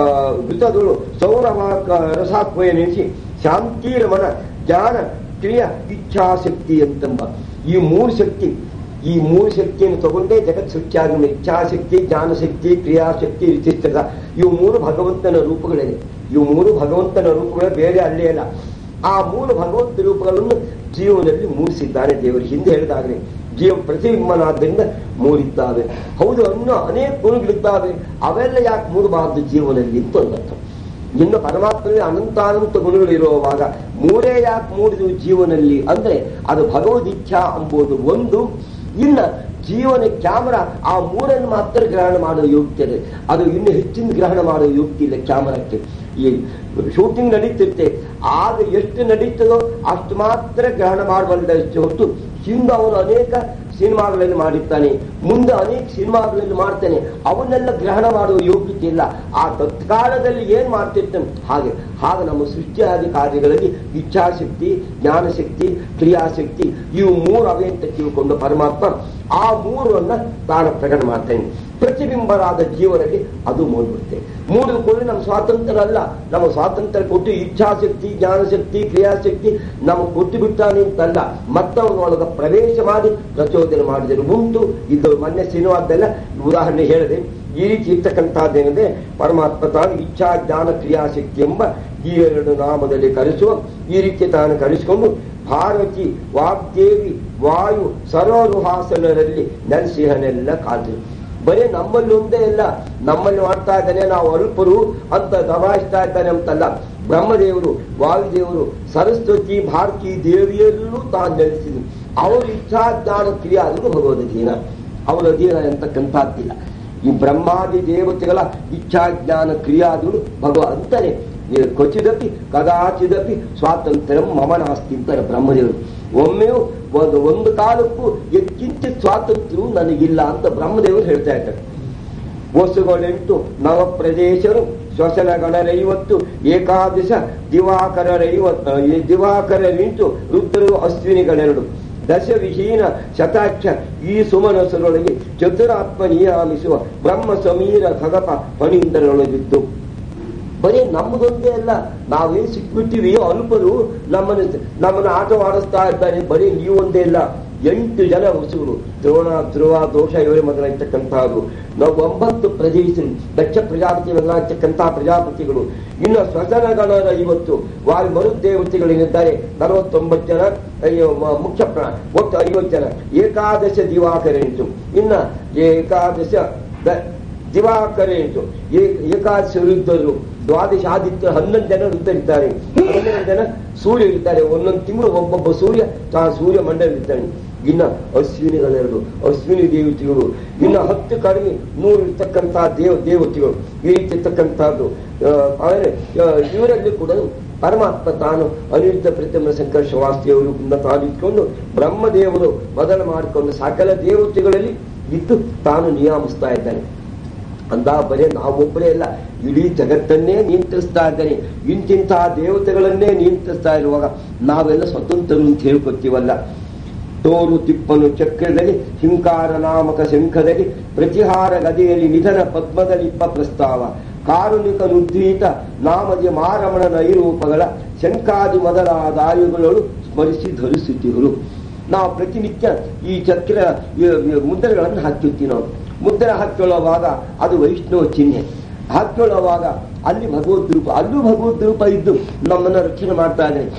ಘೃತದೋಳು ಸೌರಭ ರಸಾತ್ಮಯ ನಿಲ್ಲಿಸಿ ಶಾಂತಿರಮಣ ಜ್ಞಾನ ಕ್ರಿಯ ಇಚ್ಛಾಶಕ್ತಿ ಅಂತಂಬ ಈ ಮೂರು ಶಕ್ತಿ. ಈ ಮೂರು ಶಕ್ತಿಯನ್ನು ತಗೊಂಡೇ ಜಗತ್ ಸೃಷ್ಟಿಯಾಗಿ. ಇಚ್ಛಾಶಕ್ತಿ, ಜ್ಞಾನಶಕ್ತಿ, ಕ್ರಿಯಾಶಕ್ತಿ, ರಿಚಿಸ್ತಕ ಇವು ಮೂರು ಭಗವಂತನ ರೂಪಗಳಿವೆ. ಇವು ಮೂರು ಭಗವಂತನ ರೂಪಗಳು, ಬೇರೆ ಅಲ್ಲೇ ಅಲ್ಲ. ಆ ಮೂರು ಭಗವಂತ ರೂಪಗಳನ್ನು ಜೀವನದಲ್ಲಿ ಮೂಡಿಸಿದ್ದಾನೆ ದೇವರು. ಹಿಂದೆ ಹೇಳಿದಾಗಲೇ ಜೀವ ಪ್ರತಿಬಿಂಬನಾದ್ದರಿಂದ ಮೂಡಿದ್ದಾವೆ. ಹೌದು, ಅನ್ನೋ ಅನೇಕ ಗುಣಗಳಿದ್ದಾವೆ. ಅವೆಲ್ಲ ಯಾಕೆ ಮೂಡಬಾರದು ಜೀವನದಲ್ಲಿ ಅಂತ ಒಂದರ್ಥ. ಇನ್ನು ಪರಮಾತ್ಮನಲ್ಲಿ ಅನಂತಾನಂತ ಗುಣಗಳಿರುವಾಗ ಮೂರೇ ಯಾಕೆ ಮೂಡಿದವು ಜೀವನಲ್ಲಿ ಅಂದ್ರೆ ಅದು ಭಗವದಿಚ್ಛಾ ಎಂಬುದು ಒಂದು. ಇನ್ನ ಜೀವನ ಕ್ಯಾಮರಾ ಆ ಮೂರನ್ನು ಮಾತ್ರ ಗ್ರಹಣ ಮಾಡುವ ಯೋಗ್ಯತೆ ಇದೆ. ಅದು ಇನ್ನು ಹೆಚ್ಚಿನ ಗ್ರಹಣ ಮಾಡುವ ಯೋಗ್ಯತೆ ಇಲ್ಲ ಕ್ಯಾಮರಾಕ್ಕೆ. ಈ ಶೂಟಿಂಗ್ ನಡೀತಿರುತ್ತೆ, ಆಗ ಎಷ್ಟು ನಡೀತದೋ ಅಷ್ಟು ಮಾತ್ರ ಗ್ರಹಣ ಮಾಡಬಲ್ಲದಷ್ಟು ಹೊರತು ಹಿಂದೆ ಅವನು ಅನೇಕ ಸಿನಿಮಾಗಳಲ್ಲಿ ಮಾಡಿರ್ತಾನೆ, ಮುಂದೆ ಅನೇಕ ಸಿನಿಮಾಗಳಲ್ಲಿ ಮಾಡ್ತಾನೆ. ಅವನ್ನೆಲ್ಲ ಗ್ರಹಣ ಮಾಡುವ ಯೋಗ್ಯತೆ ಇಲ್ಲ. ಆ ತತ್ಕಾಲದಲ್ಲಿ ಏನ್ ಮಾಡ್ತಿರ್ತಾನೆ ಹಾಗೆ ಹಾಗೆ ನಮ್ಮ ಸೃಷ್ಟಿಯಾದಿ ಕಾರ್ಯಗಳಲ್ಲಿ ಇಚ್ಛಾಶಕ್ತಿ, ಜ್ಞಾನಶಕ್ತಿ, ಕ್ರಿಯಾಶಕ್ತಿ ಇವು ಮೂರು ಅವೇ ಅಂತ ತಿಳ್ಕೊಂಡು ಪರಮಾತ್ಮ ಆ ಮೂರನ್ನ ತಾನು ಪ್ರಕಟ ಮಾಡ್ತಾನೆ. ಪ್ರತಿಬಿಂಬರಾದ ಜೀವನಲ್ಲಿ ಅದು ಮೂಡ್ಬಿಡುತ್ತೆ. ಮೂಡಿಕೊಂಡು ನಮ್ಮ ಸ್ವಾತಂತ್ರ್ಯ ಅಲ್ಲ, ನಮ್ಮ ಸ್ವಾತಂತ್ರ್ಯ ಕೊಟ್ಟು ಇಚ್ಛಾಶಕ್ತಿ, ಜ್ಞಾನಶಕ್ತಿ, ಕ್ರಿಯಾಶಕ್ತಿ ನಮಗೆ ಕೊಟ್ಟು ಬಿಟ್ಟಾನೆ ಅಂತಲ್ಲ, ಮತ್ತವನೊಳಗ ಪ್ರವೇಶ ಮಾಡಿ ಪ್ರಚೋದನೆ ಮಾಡಿದರೆ ಉಂಟು. ಇದು ಮೊನ್ನೆ ಸಿನಿಮಾದೆಲ್ಲ ಉದಾಹರಣೆ ಹೇಳಿದೆ. ಈ ರೀತಿ ಇರ್ತಕ್ಕಂಥದ್ದೇನೆಂದ್ರೆ ಪರಮಾತ್ಮ ತಾನು ಇಚ್ಛಾ, ಜ್ಞಾನ, ಕ್ರಿಯಾಶಕ್ತಿ ಎಂಬ ಈ ಎರಡು ನಾಮದಲ್ಲಿ ಕರೆಸುವ ಈ ರೀತಿ ತಾನು ಕರೆಸಿಕೊಂಡು ಭಾರತಿ, ವಾಗ್ದೇವಿ, ವಾಯು ಸರೋರುಹಾಸನರಲ್ಲಿ ನೆಲೆಸಿಹನೆಲ್ಲ ಕಾದ್ರು. ಬರೀ ನಮ್ಮಲ್ಲಿ ಒಂದೇ ಇಲ್ಲ, ನಮ್ಮಲ್ಲಿ ಮಾಡ್ತಾ ಇದ್ದಾನೆ ನಾವು ಅಲ್ಪರು ಅಂತ ದಬಾಯಿಸ್ತಾ ಇದ್ದಾನೆ ಅಂತಲ್ಲ. ಬ್ರಹ್ಮದೇವರು, ವಾಯುದೇವರು, ಸರಸ್ವತಿ, ಭಾರತಿ ದೇವಿಯಲ್ಲೂ ತಾನು ನೆಲೆಸಿದ್ರು. ಅವರು ಇಚ್ಛಾ ಜ್ಞಾನ ಕ್ರಿಯೆ ಆದರೂ ಭಗವದ್ ಅಧೀನ, ಅವರ ಅಧೀನ ಅಂತಕ್ಕಂಥದ್ದಿಲ್ಲ. ಈ ಬ್ರಹ್ಮಾದಿ ದೇವತೆಗಳ ಇಚ್ಛಾ ಜ್ಞಾನ ಕ್ರಿಯಾದರು ಭಗವ ಅಂತಾನೆ. ಕ್ವಚಿದಪಿ ಕದಾಚಿದಪಿ ಸ್ವಾತಂತ್ರ್ಯ ಮಮ ನಾಸ್ತಿ ಅಂತಾರೆ ಬ್ರಹ್ಮದೇವರು. ಒಮ್ಮೆಯೂ ಒಂದು ಒಂದು ಕಾಲಕ್ಕೂ ಎಕ್ಕಿಂತ ಸ್ವಾತಂತ್ರ್ಯವು ನನಗಿಲ್ಲ ಅಂತ ಬ್ರಹ್ಮದೇವರು ಹೇಳ್ತಾ ಇದ್ದಾರೆ. ವಸುಗಳೆಂಟು ನವ ಪ್ರದೇಶರು ಶ್ವಸನಗಣರೈವತ್ತು ಏಕಾದಶ ದಿವಾಕರರೈವತ್ತು ದಿವಾಕರರಿಂಟು ರುದ್ರರು ಅಶ್ವಿನಿಗಳೆರಡು ದಶವಿಹೀನ ಶತಾಕ್ಷ ಈ ಸುಮನಸರೊಳಗೆ ಚತುರಾತ್ಮ ನಿಯಾಮಿಸುವ ಬ್ರಹ್ಮ ಸಮೀರ ಖಗಪ ಫಣೀಂದ್ರರೊಳಗಿದ್ದು. ಬರೀ ನಮ್ಮದೊಂದೇ ಅಲ್ಲ, ನಾವೇನ್ ಸಿಕ್ಬಿಟ್ಟಿವಿ ಅಲ್ಪರು, ನಮ್ಮನ್ನು ನಮ್ಮನ್ನು ಆಟವಾಡಿಸ್ತಾ ಇದ್ದಾರೆ. ಬರೀ ನೀವೊಂದೇ ಇಲ್ಲ, ಎಂಟು ಜನ ವಸುಗಳು ದ್ರೋಣ, ಧ್ರುವ, ದೋಷ ಇವರೇ ಮೊದಲಾಗಿರ್ತಕ್ಕಂಥದ್ದು. ನಾವು ಒಂಬತ್ತು ಪ್ರದೇಶರು ದಕ್ಷ ಪ್ರಜಾಪತಿ ಮೊದಲಾಗಿರ್ತಕ್ಕಂತಹ ಪ್ರಜಾಪತಿಗಳು. ಇನ್ನು ಶ್ವಸನಗಣರ ಇವತ್ತು ವಾಯು ಮರುದೇವತೆಗಳೇನಿದ್ದಾರೆ ನಲವತ್ತೊಂಬತ್ತು ಜನ ಮುಖ್ಯ ಪ್ರಾಣ, ಒಟ್ಟು ಐವತ್ತು ಜನ. ಏಕಾದಶ ದಿವಾಕರ ಎಂಟು, ಇನ್ನ ಏಕಾದಶ ದಿವಾಕರ ಎಂಟು, ಏಕಾದಶ ರುದ್ರರು, ದ್ವಾದಶ ಆದಿತ್ಯ ಹನ್ನೊಂದು ಜನ ರುದ್ರರಿದ್ದಾರೆ, ಹನ್ನೆರಡು ಜನ ಸೂರ್ಯ ಇರ್ತಾರೆ. ಒಂದೊಂದು ತಿಂಗಳು ಒಬ್ಬೊಬ್ಬ ಸೂರ್ಯ ತಾ ಸೂರ್ಯ ಮಂಡಲ ಇರ್ತಾನೆ. ಇನ್ನ ಅಶ್ವಿನಿಗಳೆರಡು, ಅಶ್ವಿನಿ ದೇವತೆಗಳು. ಇನ್ನು ಹತ್ತು ಕಡಿಮೆ ನೂರು ಇರ್ತಕ್ಕಂತಹ ದೇವ ದೇವತೆಗಳು ಈ ರೀತಿ ಇರ್ತಕ್ಕಂಥದ್ದು. ಆಮೇಲೆ ಇವರಲ್ಲಿ ಕೂಡ ಪರಮಾತ್ಮ ತಾನು ಅನಿರುದ್ಧ ಪ್ರತಿಮ ಶಂಕರ ಶವಾಸ್ತಿಯವರು ತಾನು ಇಟ್ಕೊಂಡು ಬ್ರಹ್ಮದೇವರು ಮೊದಲು ಮಾಡಿಕೊಂಡು ಸಕಲ ದೇವತೆಗಳಲ್ಲಿ ಇದ್ದು ತಾನು ನಿಯಾಮಿಸ್ತಾ ಇದ್ದಾನೆ. ಅಂದ ಬರೇ ನಾವೊಬ್ಬರೇ ಇಲ್ಲ, ಇಡೀ ಜಗತ್ತನ್ನೇ ನಿಯಂತ್ರಿಸ್ತಾ ಇದ್ದಾನೆ. ಇಂತಿಂತಹ ದೇವತೆಗಳನ್ನೇ ನಿಯಂತ್ರಿಸ್ತಾ ಇರುವಾಗ ನಾವೆಲ್ಲ ಸ್ವತಂತ್ರರು ಅಂತ ಹೇಳ್ಕೊತೀವಲ್ಲ. ತೋರು ತಿಪ್ಪನು ಚಕ್ರದಲ್ಲಿ ಹಿಂಕಾರ ನಾಮಕ ಶಂಖದಲ್ಲಿ ಪ್ರತಿಹಾರ ಗದೆಯಲ್ಲಿ ನಿಧನ ಪದ್ಮದಲ್ಲಿಪ್ಪ ಪ್ರಸ್ತಾವ ಕಾರುಣಿಕ ನುದ್ವೀತ ನಾಮದಿ ಮಾರಮಣ ನೈರೂಪಗಳ ಶಂಕಾದಿ ಮೊದಲಾದ ಆಯುಗಳು ಸ್ಮರಿಸಿ ಧರಿಸುತ್ತಿರು. ನಾವು ಪ್ರತಿನಿತ್ಯ ಈ ಚಕ್ರ ಮುದ್ರೆಗಳನ್ನು ಹಾಕಿರ್ತೀವಿ. ನಾವು ಮುದ್ರೆ ಹಾಕೊಳ್ಳುವಾಗ ಅದು ವೈಷ್ಣವ ಚಿಹ್ನೆ, ಹಾಕೊಳ್ಳುವಾಗ ಅಲ್ಲಿ ಭಗವದ್ ರೂಪ, ಅಲ್ಲೂ ಭಗವದ್ ರೂಪ ಇದ್ದು ನಮ್ಮನ್ನು ರಕ್ಷಣೆ ಮಾಡ್ತಾ ಇದ್ದಾನೆ.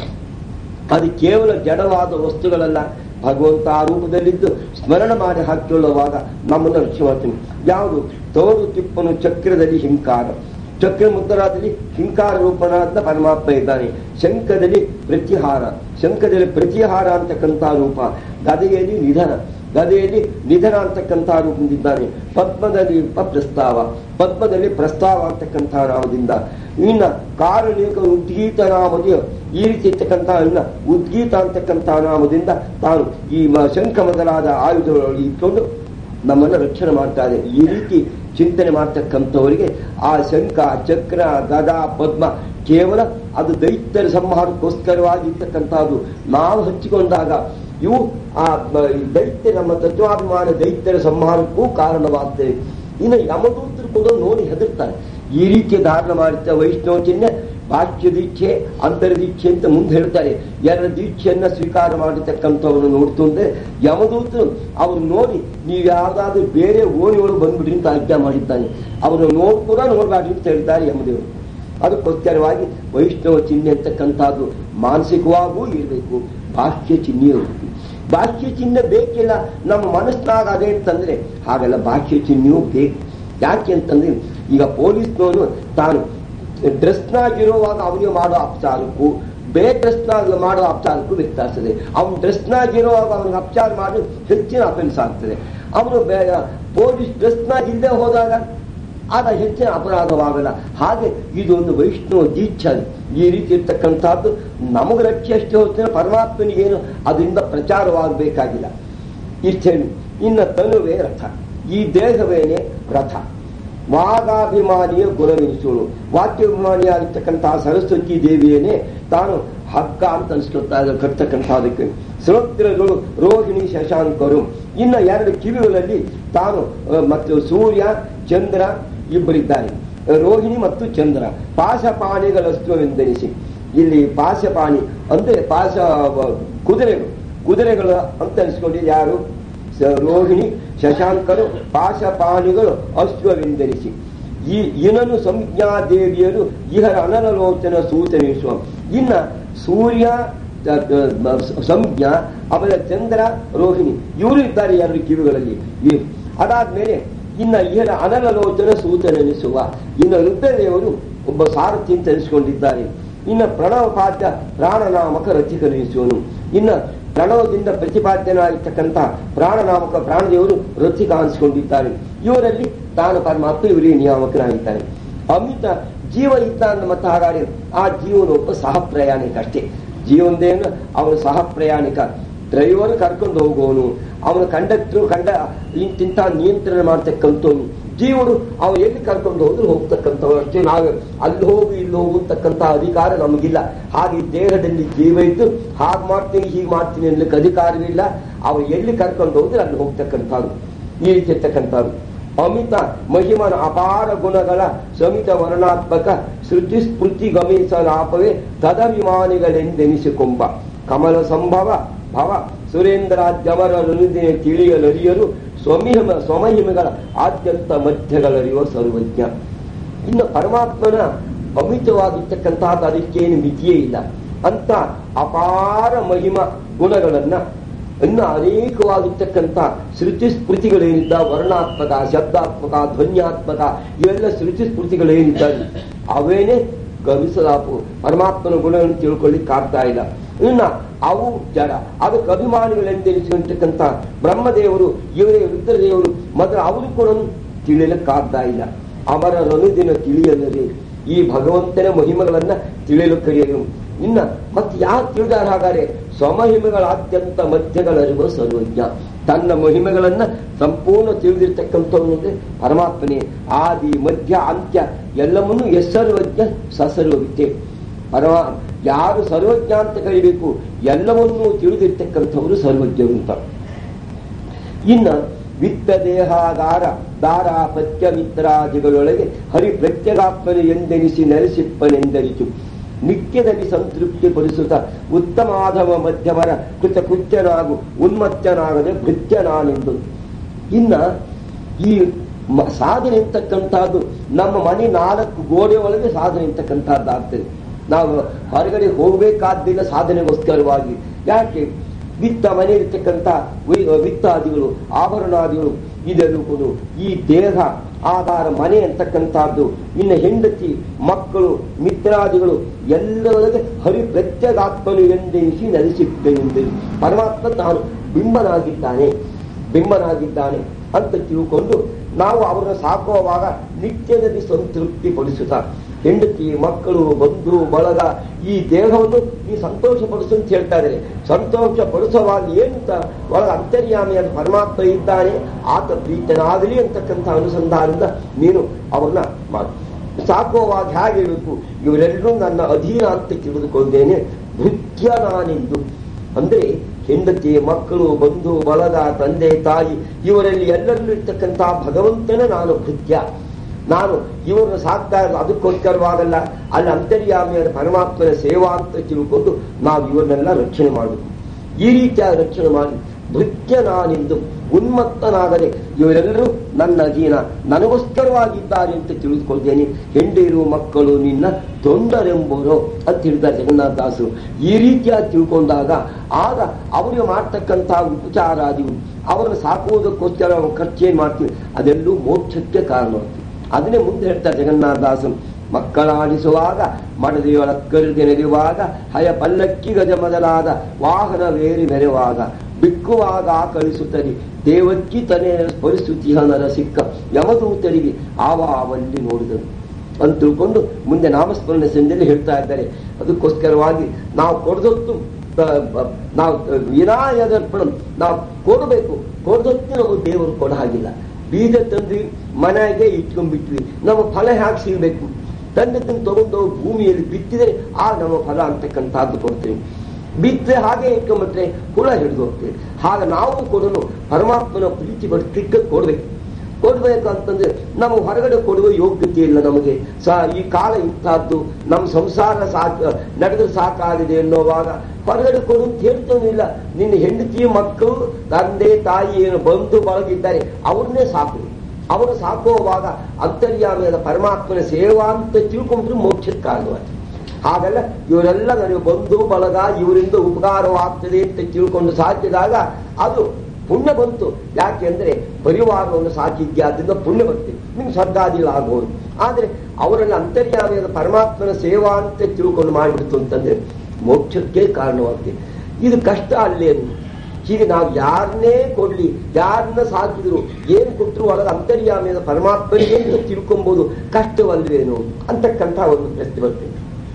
ಅದು ಕೇವಲ ಜಡವಾದ ವಸ್ತುಗಳಲ್ಲ, ಭಗವಂತ ಆ ರೂಪದಲ್ಲಿದ್ದು ಸ್ಮರಣ ಮಾಡಿ ಹಾಕೊಳ್ಳುವಾಗ ನಮ್ಮನ್ನು ರಕ್ಷಣೆ ಮಾಡ್ತೀನಿ. ಯಾವುದು? ತೋರು ತಿಪ್ಪನು ಚಕ್ರದಲ್ಲಿ ಹಿಂಕಾರ, ಚಕ್ರ ಮುದ್ರಾದಲ್ಲಿ ಹಿಂಕಾರ ರೂಪನಾದ ಪರಮಾತ್ಮ ಇದ್ದಾನೆ. ಶಂಖದಲ್ಲಿ ಪ್ರತಿಹಾರ, ಶಂಖದಲ್ಲಿ ಪ್ರತಿಹಾರ ಅಂತಕ್ಕಂಥ ರೂಪ. ಗದೆಯಲ್ಲಿ ನಿಧನ, ಗದೆಯಲ್ಲಿ ನಿಧನ ಅಂತಕ್ಕಂಥ ರೂಪದಿಂದಾನೆ. ಪದ್ಮದಲ್ಲಿ ಪ್ರಸ್ತಾವ, ಪದ್ಮದಲ್ಲಿ ಪ್ರಸ್ತಾವ ಅಂತಕ್ಕಂಥ ನಾಮದಿಂದ. ಇನ್ನ ಕಾರುಣಿಕ ಉದ್ಗೀತ ನಾಮದ ಈ ರೀತಿ ಇರ್ತಕ್ಕಂಥ ಇನ್ನ ಉದ್ಗೀತ ಅಂತಕ್ಕಂಥ ನಾಮದಿಂದ ತಾನು ಈ ಶಂಖ ಮೊದಲಾದ ಆಯುಧಗಳಲ್ಲಿ ಇಟ್ಕೊಂಡು ನಮ್ಮನ್ನು ರಕ್ಷಣೆ ಮಾಡ್ತಾ ಇದೆ. ಈ ರೀತಿ ಚಿಂತನೆ ಮಾಡ್ತಕ್ಕಂಥವರಿಗೆ ಆ ಶಂಖ, ಚಕ್ರ, ಗದಾ, ಪದ್ಮ ಕೇವಲ ಅದು ದೈತ್ಯರ ಸಂಹಾರಕ್ಕೋಸ್ಕರವಾಗಿ ಇರ್ತಕ್ಕಂಥದ್ದು. ನಾವು ಹಚ್ಚಿಕೊಂಡಾಗ ಇವು ಆ ದೈತ್ಯ ನಮ್ಮ ತತ್ವಾಭಿಮಾನ ದೈತ್ಯರ ಸಂಹಾರಕ್ಕೂ ಕಾರಣವಾಗ್ತವೆ. ಇನ್ನು ಯಮದೂತರು ಕೂಡ ನೋಡಿ ಹೆದರ್ತಾರೆ. ಈ ರೀತಿ ಧಾರಣ ಮಾಡುತ್ತ ವೈಷ್ಣವ ಚಿಹ್ನೆ ಬಾಹ್ಯ ದೀಕ್ಷೆ, ಅಂತರ್ದೀಕ್ಷೆ ಅಂತ ಮುಂದೆ ಹೇಳ್ತಾರೆ. ಎರಡು ದೀಕ್ಷೆಯನ್ನ ಸ್ವೀಕಾರ ಮಾಡಿರ್ತಕ್ಕಂಥವ್ರನ್ನು ನೋಡ್ತು ಅಂದ್ರೆ ಯಮದೂತರು ಅವ್ರು ನೋಡಿ ನೀವು ಯಾವ್ದಾದ್ರು ಬೇರೆ ಓಣಿಯೊಳಗೆ ಬಂದ್ಬಿಡ್ರಿ ಅಂತ ಆಜ್ಞೆ ಮಾಡಿದ್ದಾನೆ. ಅವರು ನೋಡ್ ಕೂಡ ನೋಡ್ಬಾರ್ದು ಅಂತ ಹೇಳ್ತಾರೆ ಯಮದೇವರು. ಅದಕ್ಕೋಸ್ಕರವಾಗಿ ವೈಷ್ಣವ ಚಿಹ್ನೆ ಅಂತಕ್ಕಂಥದ್ದು ಮಾನಸಿಕವಾಗೂ ಇರಬೇಕು, ಬಾಹ್ಯ ಚಿಹ್ನೆ ಇರಬೇಕು. ಬಾಹ್ಯ ಚಿಹ್ನೆ ಬೇಕಿಲ್ಲ ನಮ್ಮ ಮನಸ್ಸಿನಾಗ ಅದೇ ಅಂತಂದ್ರೆ ಹಾಗೆಲ್ಲ ಬಾಹ್ಯ ಚಿಹ್ನೆಯೂ ಬೇಕು. ಯಾಕೆ ಅಂತಂದ್ರೆ ಈಗ ಪೊಲೀಸ್ನವನು ತಾನು ಡ್ರೆಸ್ನಾಗಿರುವಾಗ ಅವನಿಗೆ ಮಾಡೋ ಅಪಚಾರಕ್ಕೂ ಬೇರೆ ಡ್ರೆಸ್ನಾಗ ಮಾಡೋ ಅಪಚಾರಕ್ಕೂ ವ್ಯತ್ಯಾಸದೆ. ಅವನು ಡ್ರೆಸ್ನಾಗಿರುವಾಗ ಅವನಿಗೆ ಅಪಚಾರ ಮಾಡಿ ಹೆಚ್ಚಿನ ಅಫೆನ್ಸ್ ಆಗ್ತದೆ. ಅವನು ಪೊಲೀಸ್ ಡ್ರೆಸ್ನಾಗ ಇಲ್ಲದೆ ಹೋದಾಗ ಆಗ ಹೆಚ್ಚಿನ ಅಪರಾಧವಾಗಲ್ಲ. ಹಾಗೆ ಇದೊಂದು ವೈಷ್ಣವ ದೀಕ್ಷೆ. ಈ ರೀತಿ ಇರ್ತಕ್ಕಂಥದ್ದು ನಮಗೆ ರಕ್ಷೆ ಅಷ್ಟೇ ಹೋಗ್ತೇನೆ, ಪರಮಾತ್ಮನಿಗೇನು ಅದರಿಂದ ಪ್ರಚಾರವಾಗಬೇಕಾಗಿಲ್ಲ. ಇಷ್ಟು ಹೇಳಿ. ಇನ್ನು ತನುವೇ ರಥ, ಈ ದೇಹವೇನೆ ರಥ. ವಾಗಾಭಿಮಾನಿಯ ಗುಣವೆನಿಸೋಳು, ವಾಕ್ಯಾಭಿಮಾನಿಯಾಗಿರ್ತಕ್ಕಂತಹ ಸರಸ್ವತಿ ದೇವಿಯೇನೆ ತಾನು ಹಗ್ಗ ಅಂತ ಅನ್ಸ್ಕೊಳ್ತಾ ಇದ್ದಾರೆ ಕಟ್ತಕ್ಕಂಥದಕ್ಕೆ. ಶ್ರೋತ್ರಗಳು ರೋಹಿಣಿ ಶಶಾಂಕರು, ಇನ್ನ ಎರಡು ಕಿವಿಗಳಲ್ಲಿ ತಾನು ಮತ್ತು ಸೂರ್ಯ ಚಂದ್ರ ಇಬ್ಬರಿದ್ದಾರೆ, ರೋಹಿಣಿ ಮತ್ತು ಚಂದ್ರ. ಪಾಶಪಾಣಿಗಳಷ್ಟುವೆಂದೆನಿಸಿ, ಇಲ್ಲಿ ಪಾಶಪಾಣಿ ಅಂದ್ರೆ ಪಾಶ ಕುದುರೆಗಳು ಕುದುರೆಗಳು ಅಂತ ಅನ್ಸ್ಕೊಂಡಿದ್ದು ಯಾರು? ರೋಹಿಣಿ ಶಶಾಂಕರು. ಪಾಶಪಾಣಿಗಳು ಅಶ್ವವೆಂದೆನಿಸಿ. ಈ ಇನನು ಸಂಜ್ಞಾದೇವಿಯರು ಇಹರ ಅನಲಲೋಚನ ಸೂಚನಿಸುವ. ಇನ್ನ ಸೂರ್ಯ ಸಂಜ್ಞಾ, ಆಮೇಲೆ ಚಂದ್ರ ರೋಹಿಣಿ ಇವರು ಇದ್ದಾರೆ ಎರಡು ಕಿವಿಗಳಲ್ಲಿ. ಅದಾದ್ಮೇಲೆ ಇನ್ನ ಇಹರ ಅನಲಲೋಚನ ಸೂಚನೆನಿಸುವ, ಇನ್ನು ರುದ್ರದೇವರು ಒಬ್ಬ ಸಾರಥಿ ಅಂತ ಎನಿಸಿಕೊಂಡಿದ್ದಾರೆ. ಇನ್ನು ಪ್ರಣವಪಾದ್ಯ ಪ್ರಾಣನಾಮಕ ರಥಿಕನೆನಿಸುವನು. ಇನ್ನ ಪ್ರಣವದಿಂದ ಪ್ರತಿಪಾದ್ಯನಾಗಿರ್ತಕ್ಕಂಥ ಪ್ರಾಣನಾಮಕ ಪ್ರಾಣದೇವರು ರಥಿಕ ಅನಿಸಿಕೊಂಡಿದ್ದಾರೆ. ಇವರಲ್ಲಿ ತಾನು ಪರಮಾತ್ಮ ಇವರಿಗೆ ನಿಯಾಮಕನಾಗಿದ್ದಾನೆ. ಅಮಿತ ಜೀವ ಇದ್ದ ಅಂದ ಮತ್ತೆ ಹಾಗಾದ್ರೆ ಆ ಜೀವನೊಬ್ಬ ಸಹ ಪ್ರಯಾಣಿಕ ಅಷ್ಟೇ. ಜೀವನದೇನು ಅವನು ಸಹ ಪ್ರಯಾಣಿಕ, ಡ್ರೈವರ್ ಕರ್ಕೊಂಡು ಹೋಗುವವನು, ಅವನ ಕಂಡಕ್ಟರ್ ಕಂಡ ಇಂತಿಂತ ನಿಯಂತ್ರಣ ಮಾಡ್ತಕ್ಕಂಥವನು. ಜೀವನು ಅವನು ಎಲ್ಲಿ ಕರ್ಕೊಂಡು ಹೋದ್ರು ಹೋಗ್ತಕ್ಕಂಥವ್ರು ಅಷ್ಟೇ. ನಾವು ಅಲ್ಲಿ ಹೋಗು ಇಲ್ಲಿ ಹೋಗುತ್ತಕ್ಕಂಥ ಅಧಿಕಾರ ನಮಗಿಲ್ಲ. ಹಾಗೆ ದೇಹದಲ್ಲಿ ಜೀವ ಇದ್ದು ಹಾಗೆ ಮಾಡ್ತೀನಿ ಹೀಗೆ ಮಾಡ್ತೀನಿ ಅನ್ನಲಿಕ್ಕೆ ಅಧಿಕಾರವಿಲ್ಲ. ಅವನು ಎಲ್ಲಿ ಕರ್ಕೊಂಡು ಹೋದ್ರೆ ಅಲ್ಲಿ ಹೋಗ್ತಕ್ಕಂಥವ್ರು, ಈ ರೀತಿ ಇರ್ತಕ್ಕಂಥವ್ರು. ಅಮಿತ ಮಹಿಮನ ಅಪಾರ ಗುಣಗಳ ಸಮಿತ ವರ್ಣಾತ್ಮಕ ಸೃಷ್ಟಿ ಸ್ಫೂರ್ತಿ ಗಮನಿಸಲಾಪವೇ ತದಭಿಮಾನಿಗಳೆಂದೆನಿಸಿಕೊಂಬ ಕಮಲ ಸಂಭವ ಭವ ಸುರೇಂದ್ರಾದ್ಯಮರ ನುಡಿದಿನ ತಿಳಿಯಲರಿಯರು ಸ್ವಮಿಹಿಮ ಸ್ವಮಹಿಮೆಗಳ ಆದ್ಯಂತ ಮಧ್ಯಗಳರಿಯುವ ಸರ್ವಜ್ಞ. ಇನ್ನು ಪರಮಾತ್ಮನ ಅಮಿತವಾಗಿರ್ತಕ್ಕಂಥದ್ದು ಅದಕ್ಕೇನು ಮಿತಿಯೇ ಇಲ್ಲ ಅಂತ ಅಪಾರ ಮಹಿಮ ಗುಣಗಳನ್ನ ಇನ್ನು ಅನೇಕವಾಗಿರ್ತಕ್ಕಂಥ ಶ್ರುತಿ ಸ್ಮೃತಿಗಳೇನಿದ್ದ, ವರ್ಣಾತ್ಮಕ, ಶಬ್ದಾತ್ಮಕ, ಧ್ವನ್ಯಾತ್ಮಕ, ಇವೆಲ್ಲ ಶ್ರುತಿ ಸ್ಮೃತಿಗಳೇನಿದ್ದಾರೆ ಅವೇನೇ ಗಮಿಸಲಾಪು ಪರಮಾತ್ಮನ ಗುಣಗಳನ್ನು ತಿಳ್ಕೊಳ್ಳಿಕ್ಕೆ ಆಗ್ತಾ ಇಲ್ಲ. ಇನ್ನ ಅವು ಜಡ, ಅದಕ್ಕೆ ಅಭಿಮಾನಿಗಳೆಂದೆನಿಸಿಕೊಂಡಿರ್ತಕ್ಕಂಥ ಬ್ರಹ್ಮದೇವರು, ಇವರೇ ರುದ್ರದೇವರು ಮೊದಲು ಅವರು ಕೂಡ ತಿಳಿಯಲಿಕ್ಕಾಗ್ತಾ ಇಲ್ಲ. ಅವರ ಅನುದಿನ ತಿಳಿಯಲರಿ ಈ ಭಗವಂತನ ಮಹಿಮೆಗಳನ್ನ ತಿಳಿಯಲು ಕರೆಯಲು. ಇನ್ನ ಮತ್ತೆ ಯಾರು ತಿಳಿದಾರ ಹಾಗಾದ್ರೆ ಸ್ವಮಹಿಮೆಗಳಾದ್ಯಂತ ಮಧ್ಯಗಳರಿವ ಸರ್ವಜ್ಞ. ತನ್ನ ಮಹಿಮೆಗಳನ್ನ ಸಂಪೂರ್ಣ ತಿಳಿದಿರ್ತಕ್ಕಂಥವ್ರು ಅಂದ್ರೆ ಪರಮಾತ್ಮನೇ. ಆದಿ ಮಧ್ಯ ಅಂತ್ಯ ಎಲ್ಲವನ್ನೂ ಎಸ್ಸರ್ವಜ್ಞ ಸಸರ್ವವಿದ್ಯೆ. ಪರಮ ಯಾರು ಸರ್ವಜ್ಞ ಅಂತ ಕರಿಬೇಕು, ಎಲ್ಲವನ್ನೂ ತಿಳಿದಿರ್ತಕ್ಕಂಥವರು ಸರ್ವಜ್ಞರು ಅಂತ. ಇನ್ನ ವಿತ್ತ ದೇಹಾಗಾರ ದಾರ ಪತ್ಯ ಮಿತ್ರಾದಿಗಳೊಳಗೆ ಹರಿ ಪ್ರತ್ಯಗಾತ್ಮನೆ ಎಂದೆನಿಸಿ ನೆಲೆಸಿಪ್ಪನೆಂದರಿತು. ನಿತ್ಯದಲ್ಲಿ ಸಂತೃಪ್ತಿ ಪಡಿಸುತ್ತ ಉತ್ತಮಾಧವ ಮಧ್ಯಮರ ಕೃತ ಕೃತ್ಯನಾಗು ಉನ್ಮತ್ತನಾಗದೆ ಭೃತ್ಯನಾನೆಂದು. ಇನ್ನ ಈ ಸಾಧನೆ ಅಂತಕ್ಕಂಥದ್ದು ನಮ್ಮ ಮನೆ ನಾಲ್ಕು ಗೋಡೆ ಒಳಗೆ ಸಾಧನೆ ಅಂತಕ್ಕಂಥದ್ದಾಗ್ತದೆ. ನಾವು ಹೊರಗಡೆ ಹೋಗಬೇಕಾದ್ದಿಲ್ಲ ಸಾಧನೆಗೋಸ್ಕರವಾಗಿ. ಯಾಕೆ? ವಿತ್ತ ಮನೆ ಇರ್ತಕ್ಕಂಥ ವಿತ್ತಾದಿಗಳು, ಆಭರಣಾದಿಗಳು ಇದೆಲ್ಲೂ ಕೂಡ ಈ ದೇಹ ಆಧಾರ ಮನೆ ಅಂತಕ್ಕಂಥದ್ದು. ಇನ್ನು ಹೆಂಡತಿ, ಮಕ್ಕಳು, ಮಿತ್ರಾದಿಗಳು ಎಲ್ಲರೊಳಗೆ ಹರಿ ಪ್ರತ್ಯಗಾತ್ಮನು ಎಂದೆನಿಸಿ ನೆಲೆಸಿದ್ದೇನೆಂದರು. ಪರಮಾತ್ಮ ತಾನು ಬಿಂಬನಾಗಿದ್ದಾನೆ ಬಿಂಬನಾಗಿದ್ದಾನೆ ಅಂತ ತಿಳ್ಕೊಂಡು ನಾವು ಅವರನ್ನು ಸಾಕುವಾಗ ನಿತ್ಯದಲ್ಲಿ ಸಂತೃಪ್ತಿ ಪಡಿಸುತ್ತ ಹೆಂಡತಿ, ಮಕ್ಕಳು, ಬಂಧು ಬಳಗ ಈ ದೇಹವನ್ನು ಈ ಸಂತೋಷ ಪಡಿಸು ಅಂತ ಹೇಳ್ತಾ ಇದ್ದಾರೆ. ಸಂತೋಷ ಪಡಿಸುವಾಗ ಏನಂತ ಒಳಗ ಅಂತರ್ಯಾಮಿಯಾದ ಪರಮಾತ್ಮ ಇದ್ದಾನೆ, ಆತ ಪ್ರೀತನಾಗಲಿ ಅಂತಕ್ಕಂಥ ಅನುಸಂಧಾನದಿಂದ ನೀನು ಅವ್ರನ್ನ ಮಾಡು. ಸಾಕುವಾಗ ಹೇಗೆ ಇರಬೇಕು? ಇವರೆಲ್ಲರೂ ನನ್ನ ಅಧೀನ ಅಂತ ತಿಳಿದುಕೊಂಡೇನೆ ಭೃತ್ಯ ನಾನೆಂದು. ಅಂದ್ರೆ ಹೆಂಡತಿ, ಮಕ್ಕಳು, ಬಂಧು ಬಳಗ, ತಂದೆ ತಾಯಿ ಇವರಲ್ಲಿ ಎಲ್ಲರಲ್ಲೂ ಇರ್ತಕ್ಕಂಥ ಭಗವಂತನ ನಾನು ಭೃತ್ಯ. ನಾನು ಇವ್ರನ್ನ ಸಾಕ್ತಾ ಇರೋದು ಅದಕ್ಕೋಸ್ಕರವಾಗಲ್ಲ, ಅಲ್ಲಿ ಅಂತರ್ಯಾಮಿಯಾದ ಪರಮಾತ್ಮನ ಸೇವಾ ಅಂತ ತಿಳ್ಕೊಂಡು ನಾವು ಇವರನ್ನೆಲ್ಲ ರಕ್ಷಣೆ ಮಾಡಬೇಕು. ಈ ರೀತಿಯಾಗಿ ರಕ್ಷಣೆ ಮಾಡಿ ಭೃತ್ಯ ನಾನೆಂದು ಉನ್ಮತ್ತನಾಗದೆ ಇವರೆಲ್ಲರೂ ನನ್ನ ಅಧೀನ ನನಗೋಸ್ಕರವಾಗಿದ್ದಾರೆ ಅಂತ ತಿಳಿದುಕೊಳ್ತೇನೆ. ಹೆಂಡೇರು ಮಕ್ಕಳು ನಿನ್ನ ತೊಂದರೆಂಬರು ಅಂತ ಹೇಳಿದ್ದಾರೆ ಜಗನ್ನಾಥದಾಸರು. ಈ ರೀತಿಯಾಗಿ ತಿಳ್ಕೊಂಡಾಗ ಆಗ ಅವರಿಗೆ ಮಾಡ್ತಕ್ಕಂಥ ಉಪಚಾರಾದಿಗಳು ಅವರನ್ನು ಸಾಕುವುದಕ್ಕೋಸ್ಕರ ನಾವು ಖರ್ಚೇನು ಮಾಡ್ತೀವಿ ಅದೆಲ್ಲೂ ಮೋಕ್ಷಕ್ಕೆ ಕಾರಣವಾಗ್ತದೆ. ಅದನ್ನೇ ಮುಂದೆ ಹೇಳ್ತಾರೆ ಜಗನ್ನಾಥದಾಸರು. ಮಕ್ಕಳಾಡಿಸುವಾಗ ಮಡದಿಯೊಳಕ್ಕರಿಗೆ ನೆರೆಯುವಾಗ ಹಯ ಪಲ್ಲಕ್ಕಿ ಗಜ ಮೊದಲಾದ ವಾಹನವೇರಿ ಮೆರೆಯುವಾಗ ಬಿಕ್ಕುವಾಗ ಕಳಿಸುತ್ತದೆ ದೇವಕ್ಕಿ ತನೇ ಪರಿಸ್ಥಿತಿಹನರ ಸಿಕ್ಕ ಯಮದೂತರಿಗೆ ಆವಾವಲ್ಲಿ ನೋಡಿದರು ಅಂತ ತಿಳ್ಕೊಂಡು ಮುಂದೆ ನಾಮಸ್ಮರಣೆ ಸಂಜೆಯಲ್ಲಿ ಹೇಳ್ತಾ ಇದ್ದಾರೆ. ಅದಕ್ಕೋಸ್ಕರವಾಗಿ ನಾವು ಕೊಡದೊತ್ತು ನಾವು ವಿನಾಯದರ್ಪಣ ನಾವು ಕೊಡಬೇಕು. ಕೊಡದಕ್ಕೆ ನಾವು ದೇವರು ಕೊಡ ಹಾಗಿಲ್ಲ. ಬೀಜ ತಂದ್ವಿ, ಮನೆಗೆ ಇಟ್ಕೊಂಡ್ಬಿಟ್ವಿ, ನಮ್ಮ ಫಲ ಹೇಗೆ ಸಿಗಬೇಕು? ತಂದೆ ತಂದು ತಗೊಂಡು ಭೂಮಿಯಲ್ಲಿ ಬಿತ್ತಿದರೆ ಆ ನಮ್ಮ ಫಲ ಅಂತಕ್ಕಂಥದ್ದು ಕೊಡ್ತೀವಿ. ಬಿತ್ತರೆ ಹಾಗೆ ಇಟ್ಕೊಂಡ್ಬಿಟ್ರೆ ಹುಳ ಹಿಡಿದು ಹೋಗ್ತೇವೆ. ಹಾಗೆ ನಾವು ಕೊಡಲು ಪರಮಾತ್ಮನ ಪ್ರೀತಿ ಬಡ್ತಿಕ್ಕ ಕೊಡ್ಬೇಕು. ಕೊಡ್ಬೇಕಂತಂದ್ರೆ ನಾವು ಹೊರಗಡೆ ಕೊಡುವ ಯೋಗ್ಯತೆ ಇಲ್ಲ ನಮಗೆ. ಸ ಈ ಕಾಲ ಇಂಥದ್ದು, ನಮ್ಮ ಸಂಸಾರ ಸಾಕ ನಡೆದ್ರೆ ಸಾಕಾಗಿದೆ ಎನ್ನುವಾಗ ಹೊರಗಡೆ ಕೊಡು ಅಂತ ಹೇಳ್ತೇನಿಲ್ಲ. ನಿನ್ನ ಹೆಂಡತಿ, ಮಕ್ಕಳು, ತಂದೆ ತಾಯಿ ಏನು ಬಂಧು ಬಳಗಿದ್ದಾರೆ ಅವ್ರನ್ನೇ ಸಾಕು. ಅವರು ಸಾಕುವಾಗ ಅಂತರ್ಯಾಮಿಯಾದ ಪರಮಾತ್ಮನ ಸೇವಾ ಅಂತ ತಿಳ್ಕೊಂಡ್ರೆ ಮೋಕ್ಷಕ್ಕೆ ಕಾರಣವಾಗ್ತದೆ. ಹಾಗೆಲ್ಲ ಇವರೆಲ್ಲ ನನಗೆ ಬಂಧು ಬಳಗ, ಇವರಿಂದ ಉಪಕಾರವಾಗ್ತದೆ ಅಂತ ತಿಳ್ಕೊಂಡು ಸಾಕಿದಾಗ ಅದು ಪುಣ್ಯ ಬಂತು. ಯಾಕೆಂದ್ರೆ ಪರಿವಾರವನ್ನು ಸಾಕಿದ್ಯಾದ್ರಿಂದ ಪುಣ್ಯ ಬರ್ತದೆ, ನಿಮ್ಗೆ ಸ್ವರ್ಗಾದಿಗಳಾಗಬಹುದು. ಆದ್ರೆ ಅವರನ್ನ ಅಂತರ್ಯಾಮಿಯಾದ ಪರಮಾತ್ಮನ ಸೇವಾ ಅಂತ ತಿಳ್ಕೊಂಡು ಮಾಡಿಬಿಡ್ತು ಅಂತಂದ್ರೆ ಮೋಕ್ಷಕ್ಕೆ ಕಾರಣವಾಗ್ತದೆ. ಇದು ಕಷ್ಟ ಅಲ್ಲೇನು. ಹೀಗೆ ನಾವು ಯಾರನ್ನೇ ಕೊಡ್ಲಿ, ಯಾರನ್ನ ಸಾಕಿದ್ರು, ಏನ್ ಕೊಟ್ಟರು ಒಳಗೆ ಅಂತರ್ಯಾಮಿಯಾದ ಪರಮಾತ್ಮನಿಗೆ ಅಂತ ತಿಳ್ಕೊಬಹುದು. ಕಷ್ಟವಲ್ವೇನು ಅಂತಕ್ಕಂಥ ಒಂದು ಪ್ರಶ್ನೆ ಬರ್ತದೆ.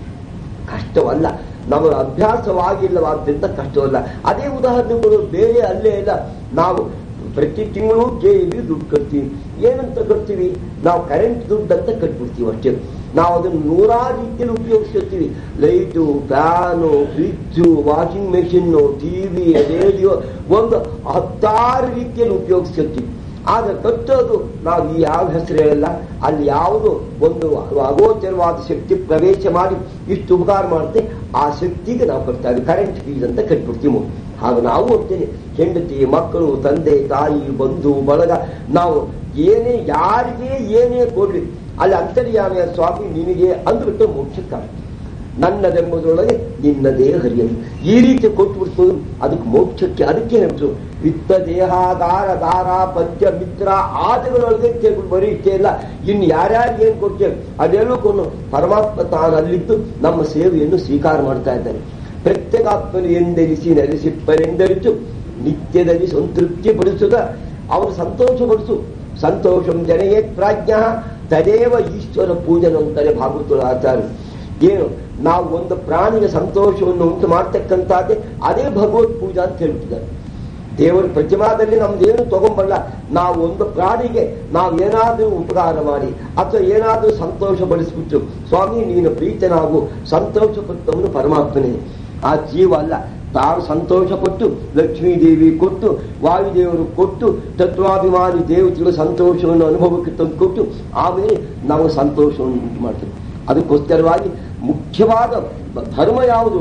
ಕಷ್ಟವಲ್ಲ, ನಮ್ಮ ಅಭ್ಯಾಸವಾಗಿಲ್ಲವಾದ್ರಿಂದ ಕಷ್ಟವಲ್ಲ. ಅದೇ ಉದಾಹರಣೆಗಳು ಬೇರೆ ಅಲ್ಲೇ ಇಲ್ಲ. ನಾವು ಪ್ರತಿ ತಿಂಗಳು ಕೆ ಇ ದುಡ್ಡು ಕಟ್ತೀವಿ. ಏನಂತ ಕಟ್ತೀವಿ? ನಾವು ಕರೆಂಟ್ ದುಡ್ಡು ಅಂತ ಕಟ್ಬಿಡ್ತೀವಿ ಅಷ್ಟೇ. ನಾವು ಅದನ್ನು ನೂರಾರು ರೀತಿಯಲ್ಲಿ ಉಪಯೋಗಿಸ್ತೀವಿ. Light, fan, fridge, washing machine, TV, radio, ಒಂದು ಹತ್ತಾರು ರೀತಿಯಲ್ಲಿ ಉಪಯೋಗಿಸ್ತೀವಿ. ಆದ್ರೆ ಕಟ್ಟೋದು ನಾವು ಈ ಯಾವ ಹೆಸರು ಹೇಳಲ್ಲ. ಅಲ್ಲಿ ಯಾವುದು ಒಂದು ಅಗೋಚರವಾದ ಶಕ್ತಿ ಪ್ರವೇಶ ಮಾಡಿ ಇಷ್ಟು ಉಪಕಾರ ಮಾಡುತ್ತೆ, ಆ ಶಕ್ತಿಗೆ ನಾವು ಕಟ್ತಾ ಇದ್ದೀವಿ. ಕರೆಂಟ್ ಫೀಸ್ ಅಂತ ಕಟ್ಬಿಡ್ತೀವಿ. ಹಾಗೆ ನಾವು ಹೋಗ್ತೇನೆ, ಹೆಂಡತಿ, ಮಕ್ಕಳು, ತಂದೆ ತಾಯಿ, ಬಂಧು ಬಳಗ, ನಾವು ಏನೇ ಯಾರಿಗೆ ಏನೇ ಕೊಡ್ಲಿ ಅಲ್ಲಿ ಅಂತರ್ಯಾಮಿಯ ಸ್ವಾಮಿ ನಿನಗೆ ಅಂದ್ಬಿಟ್ಟು ಮೋಕ್ಷಕ್ಕಾಗ ನನ್ನದೆಂಬುದರೊಳಗೆ ನಿನ್ನದೇ ಹರಿಯಲು ಈ ರೀತಿ ಕೊಟ್ಟುಬಿಡ್ತು. ಅದಕ್ಕೆ ಮೋಕ್ಷಕ್ಕೆ ಅದಕ್ಕೆ ಹೇಳ್ತು ವಿತ್ತ ದೇಹಾಗಾರ ದಾರ ಪಂಚ ಮಿತ್ರ ಆದಿಗಳೊಳಗೆ ಕೇಳ್ಬಿಟ್ಟು ಬರೀ ಇಷ್ಟೇ ಇಲ್ಲ. ಇನ್ನು ಯಾರ್ಯಾರಿಗೆ ಏನ್ ಕೊಡ್ತೇವೆ ಅದೆಲ್ಲೂ ಕೊಂಡು ಪರಮಾತ್ಮ ತಾನು ಅಲ್ಲಿದ್ದು ನಮ್ಮ ಸೇವೆಯನ್ನು ಸ್ವೀಕಾರ ಮಾಡ್ತಾ ಇದ್ದಾರೆ. ಪ್ರತ್ಯೇಕಾತ್ಮನು ಎಂದೆನಿಸಿ ನೆಲೆಸಿಪ್ಪರೆಂದರಿತು ನಿತ್ಯದಲ್ಲಿ ಸಂತೃಪ್ತಿ ಪಡಿಸುತ್ತ ಅವರು ಸಂತೋಷ ಪಡಿಸು. ಸಂತೋಷಂ ಜನಯೇ ಪ್ರಾಜ್ಞ ತದೇವ ಈಶ್ವರ ಪೂಜನ ಅಂತಾರೆ ಭಾಗವತ ಆಚಾರ್ಯ. ಏನು ನಾವು ಒಂದು ಪ್ರಾಣಿಗೆ ಸಂತೋಷವನ್ನು ಉಂಟು ಮಾಡ್ತಕ್ಕಂಥದ್ದೇ ಅದೇ ಭಗವತ್ ಪೂಜಾ ಅಂತ ಹೇಳ್ತಿದ್ದಾರೆ. ದೇವರ ಪ್ರತಿಮಾದಲ್ಲಿ ನಮ್ದೇನು ತಗೊಂಬಲ್ಲ. ನಾವು ಒಂದು ಪ್ರಾಣಿಗೆ ನಾವು ಏನಾದರೂ ಉಪಕಾರ ಮಾಡಿ ಅಥವಾ ಏನಾದರೂ ಸಂತೋಷ ಪಡಿಸ್ಬಿಟ್ಟು ಸ್ವಾಮಿ ನೀನು ಪ್ರೀತನಾಗು, ಸಂತೋಷ ಪಟ್ಟವನು ಪರಮಾತ್ಮನೇ. ಆ ಜೀವ ಅಲ್ಲ, ತಾನು ಸಂತೋಷ ಪಟ್ಟು ಲಕ್ಷ್ಮೀದೇವಿ ಕೊಟ್ಟು, ವಾಯುದೇವರು ಕೊಟ್ಟು, ತತ್ವಾಭಿಮಾನಿ ದೇವತೆಗಳು ಸಂತೋಷವನ್ನು ಅನುಭವಕ್ಕೆ ತಂದು ಕೊಟ್ಟು ಆಮೇಲೆ ನಾವು ಸಂತೋಷವನ್ನು ಉಂಟು ಮಾಡ್ತೇವೆ. ಅದಕ್ಕೋಸ್ಕರವಾಗಿ ಮುಖ್ಯವಾದ ಧರ್ಮ ಯಾವುದು?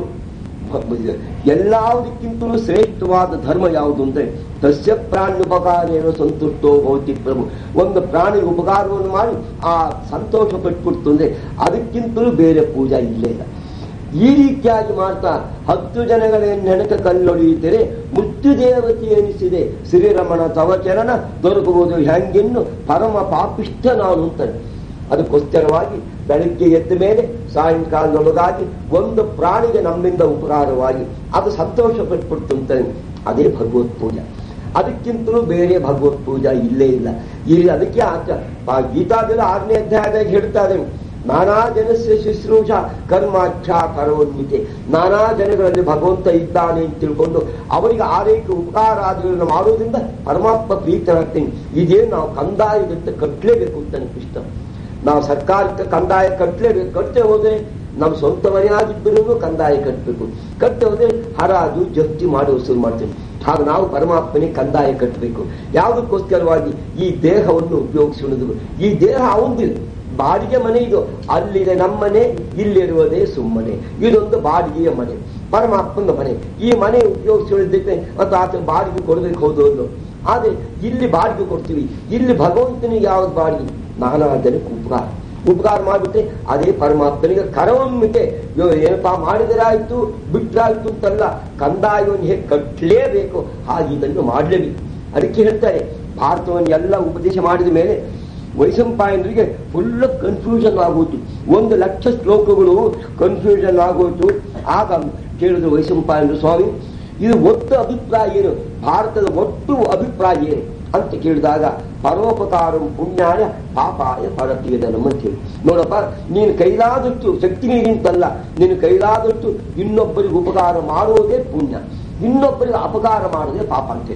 ಎಲ್ಲದಕ್ಕಿಂತಲೂ ಶ್ರೇಷ್ಠವಾದ ಧರ್ಮ ಯಾವುದು ಅಂದ್ರೆ ತಸ್ಯ ಪ್ರಾಣ್ಯುಪಕಾರೇಣ ಸಂತುಷ್ಟೋ ಭವತಿ ಪ್ರಭು. ಒಂದು ಪ್ರಾಣಿ ಉಪಕಾರವನ್ನು ಮಾಡಿ ಆ ಸಂತೋಷ ಪಟ್ಕೊಡ್ತು ಅಂದ್ರೆ ಅದಕ್ಕಿಂತಲೂ ಬೇರೆ ಪೂಜಾ ಇಲ್ಲೇ ಇಲ್ಲ. ಈ ರೀತಿಯಾಗಿ ಮಾಡ್ತಾ ಹತ್ತು ಜನಗಳೇನು ನೆನಕ ಕಲ್ಲೊಡೆಯುತ್ತಾರೆ ಮೃತ್ಯು ದೇವತೆ ಎನಿಸಿದೆ ಶ್ರೀರಮಣ ತವಚರಣ ದೊರಕುವುದು ಹೆಂಗೆನ್ನು ಪರಮ ಪಾಪಿಷ್ಠ ನಾನು ಅಂತಾನೆ. ಅದಕ್ಕೋಸ್ಕರವಾಗಿ ಬೆಳಗ್ಗೆ ಎದ್ದ ಮೇಲೆ ಸಾಯಂಕಾಲದೊಳಗಾಗಿ ಒಂದು ಪ್ರಾಣಿಗೆ ನಮ್ಮಿಂದ ಉಪಕಾರವಾಗಿ ಅದು ಸಂತೋಷ ಪಟ್ಬಿಡ್ತು ಅಂತಾನೆ. ಅದೇ ಭಗವತ್ ಪೂಜಾ. ಅದಕ್ಕಿಂತಲೂ ಬೇರೆ ಭಗವತ್ ಪೂಜಾ ಇಲ್ಲೇ ಇಲ್ಲ. ಇಲ್ಲಿ ಅದಕ್ಕೆ ಆಚ ಗೀತಾದಲ್ಲಿ ಆರನೇ ಅಧ್ಯಾಯದಾಗ ಹೇಳ್ತಾರೆ ನಾನಾ ಜನಸ್ಯ ಶುಶ್ರೂಷ ಕರ್ಮಾಚ್ಛ ಕರೋನ್ವಿತೆ. ನಾನಾ ಜನಗಳಲ್ಲಿ ಭಗವಂತ ಇದ್ದಾನೆ ಅಂತ ತಿಳ್ಕೊಂಡು ಅವರಿಗೆ ಆರೈಕೆ ಉಪಕಾರಾದಿಗಳನ್ನು ಮಾಡೋದ್ರಿಂದ ಪರಮಾತ್ಮ ಪ್ರೀತನಾಗ್ತೇನೆ. ಇದೇ ನಾವು ಕಂದಾಯದಂತೆ ಕಟ್ಟಲೇಬೇಕು ಅಂತ ನನಗಿಷ್ಟ. ನಾವು ಸರ್ಕಾರಕ್ಕೆ ಕಂದಾಯ ಕಟ್ಟಲೇಬೇಕು. ಕಟ್ಟೆ ಹೋದ್ರೆ ನಮ್ಮ ಸ್ವಂತ ಮನೆಯಾಗಿದ್ದರೂ ಕಂದಾಯ ಕಟ್ಟಬೇಕು. ಕಟ್ಟೆ ಹೋದ್ರೆ ಹರಾಜು ಜಪ್ತಿ ಮಾಡಿ ವಸೂಲು ಮಾಡ್ತೇವೆ. ಹಾಗೆ ನಾವು ಪರಮಾತ್ಮನಿಗೆ ಕಂದಾಯ ಕಟ್ಟಬೇಕು. ಯಾವುದಕ್ಕೋಸ್ಕರವಾಗಿ ಈ ದೇಹವನ್ನು ಉಪಯೋಗಿಸುವುದು. ಈ ದೇಹ ಅವಂದಿಲ್ಲ, ಬಾಡಿಗೆ ಮನೆ ಇದು. ಅಲ್ಲಿದೆ ನಮ್ಮನೆ, ಇಲ್ಲಿರುವುದೇ ಸುಮ್ಮನೆ. ಇದೊಂದು ಬಾಡಿಗೆಯ ಮನೆ, ಪರಮಾತ್ಮನ ಮನೆ. ಈ ಮನೆ ಉಪಯೋಗಿಸಿದ್ದಕ್ಕೆ ಮತ್ತು ಆತ ಬಾಡಿಗೆ ಕೊಡಬೇಕು ಹೌದು. ಆದ್ರೆ ಇಲ್ಲಿ ಬಾಡಿಗೆ ಕೊಡ್ತೀವಿ. ಇಲ್ಲಿ ಭಗವಂತನಿಗೆ ಯಾವ್ದು ಬಾಡಿಗೆ? ನಾನಾ ಜನಕ್ಕೆ ಉಪಕಾರ ಉಪಕಾರ ಮಾಡಿಬಿಟ್ರೆ ಅದೇ ಪರಮಾತ್ಮನಿಗೆ ಕರವೊಮ್ಮಿಕೆ. ಏನಪ್ಪಾ ಮಾಡಿದರಾಯ್ತು ಬಿಟ್ರಾಯ್ತು ಅಂತಲ್ಲ, ಕಂದಾಯವನ್ನು ಹೇಗೆ ಕಟ್ಟಲೇಬೇಕು ಹಾಗೆ ಇದನ್ನು ಮಾಡಲೇಬೇಕು. ಅದಕ್ಕೆ ಹೇಳ್ತಾರೆ ಭಾರತವನ್ನು ಎಲ್ಲ ಉಪದೇಶ ಮಾಡಿದ ಮೇಲೆ ವೈಶಂಪಾಯನರಿಗೆ ಫುಲ್ ಕನ್ಫ್ಯೂಷನ್ ಆಗೋಯ್ತು. ಒಂದು ಲಕ್ಷ ಶ್ಲೋಕಗಳು ಕನ್ಫ್ಯೂಷನ್ ಆಗೋಯ್ತು. ಆಗ ಕೇಳಿದ್ರು ವೈಶಂಪಾಯನರು, ಸ್ವಾಮಿ ಇದು ಒಟ್ಟು ಅಭಿಪ್ರಾಯ ಏನು? ಭಾರತದ ಒಟ್ಟು ಅಭಿಪ್ರಾಯ ಏನು ಅಂತ ಕೇಳಿದಾಗ ಪರೋಪಕಾರ ಪುಣ್ಯಾಯ ಪಾಪಾಯ ಪರತೀಯದನಂ ಅಂತ ಹೇಳಿ. ನೋಡಪ್ಪ, ನೀನು ಕೈಲಾದಷ್ಟು ಶಕ್ತಿ ನೀರಿಂತಲ್ಲ, ನೀನು ಕೈಲಾದಷ್ಟು ಇನ್ನೊಬ್ಬರಿಗೆ ಉಪಕಾರ ಮಾಡುವುದೇ ಪುಣ್ಯ, ಇನ್ನೊಬ್ಬರಿಗೆ ಅಪಕಾರ ಮಾಡೋದೇ ಪಾಪ ಅಂತೇಳಿ.